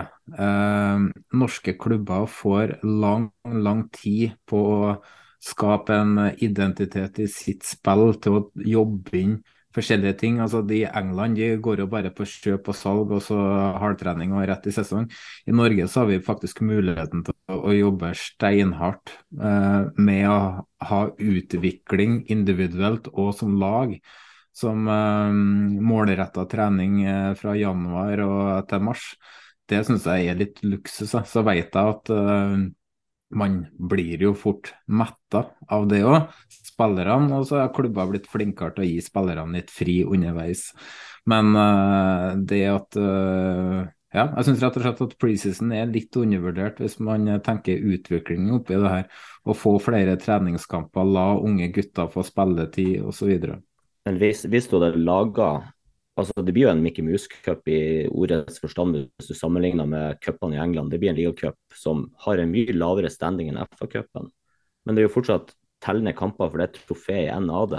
Eh, norske klubber får lang, lang tid på å skape en identitet i sitt spill, til å jobbe inn forskjellige ting. Altså de i England de går jo bare på kjøp og salg og så hardtrening og rett i sesong. I Norge så har vi faktisk muligheten til å, å jobbe steinhardt eh, med å ha utvikling individuelt og som lag, som eh, målrettet trening eh, fra januar og til mars. Det synes jeg er litt luksus. Så vet jeg at eh, man blir jo fort mettet av det også, spillerne, og så har klubber blitt flinkere til å gi spillerne litt fri underveis. Men uh, det at, uh, ja, jeg synes rett og slett at preseason er litt undervurdert hvis man tenker utvikling oppi det her, og få flere treningskamper, la unge gutter få spilletid og så videre. Men hvis, hvis du hadde laget, altså det blir jo en Mickey Mouse Cup i ordets forstand hvis du sammenligner med cupene i England. Det blir en ligacup som har en mye lavere standing enn F A-cupen. Men det er jo fortsatt tellende kamper, for det er trofé i en av det.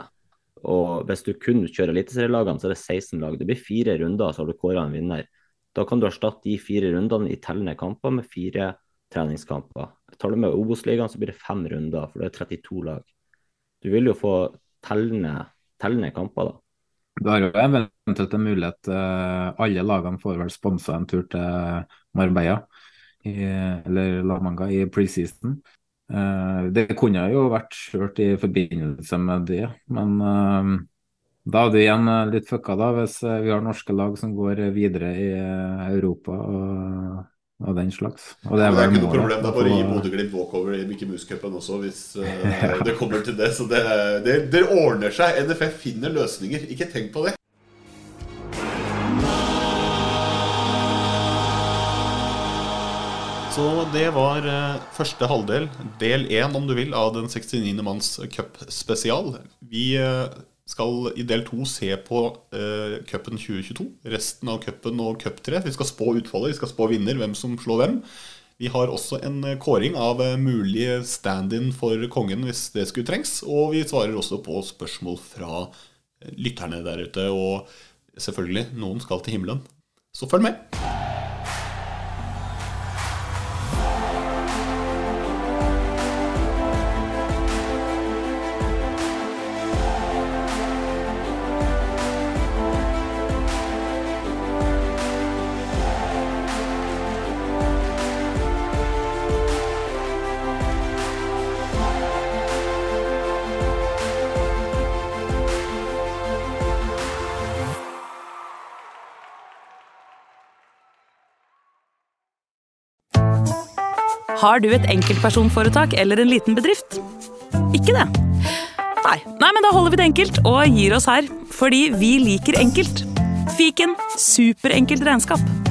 Og hvis du kun kjører eliteserielagene, så er det seksten lag. Det blir fire runder, så har du kåret en vinner. Da kan du erstatte de fire rundene i tellende kamper med fire treningskamper. Tar du med Obos-ligaen, så blir det fem runder, for det er trettito lag. Du vil jo få tellende, tellende kamper da. Du har jo eventuelt en mulighet, uh, alle lagene får vel sponset en tur til Marbella, i, eller La Manga i preseason. Uh, det kunne jo vært kjørt i forbindelse med det, men uh, da er det igjen litt fucka da, hvis uh, vi har norske lag som går videre i uh, Europa og, og den slags. Og det er, det er vel ikke noe problem, det er bare å gi på... Bodø-Glimt walkover i Mickey Mouse-cupen også, hvis uh, ja. det kommer til det. Så det, det, det ordner seg. N F F finner løsninger, ikke tenk på det. Så det var uh, første halvdel, del én om du vil, av den sekstiniende manns cup spesial. Vi uh, skal i del to se på uh, cupen tjue tjueto, resten av cupen og cup tre. Vi skal spå utfallet, vi skal spå vinner, hvem som slår hvem. Vi har også en kåring av uh, mulig stand-in for kongen hvis det skulle trengs, og vi svarer også på spørsmål fra uh, lytterne der ute, og selvfølgelig, noen skal til himmelen. Så følg med! Har du et enkeltpersonforetak eller en liten bedrift? Ikke det? Nei. Nei, men da holder vi det enkelt og gir oss her, fordi vi liker enkelt. Fiken, superenkelt regnskap.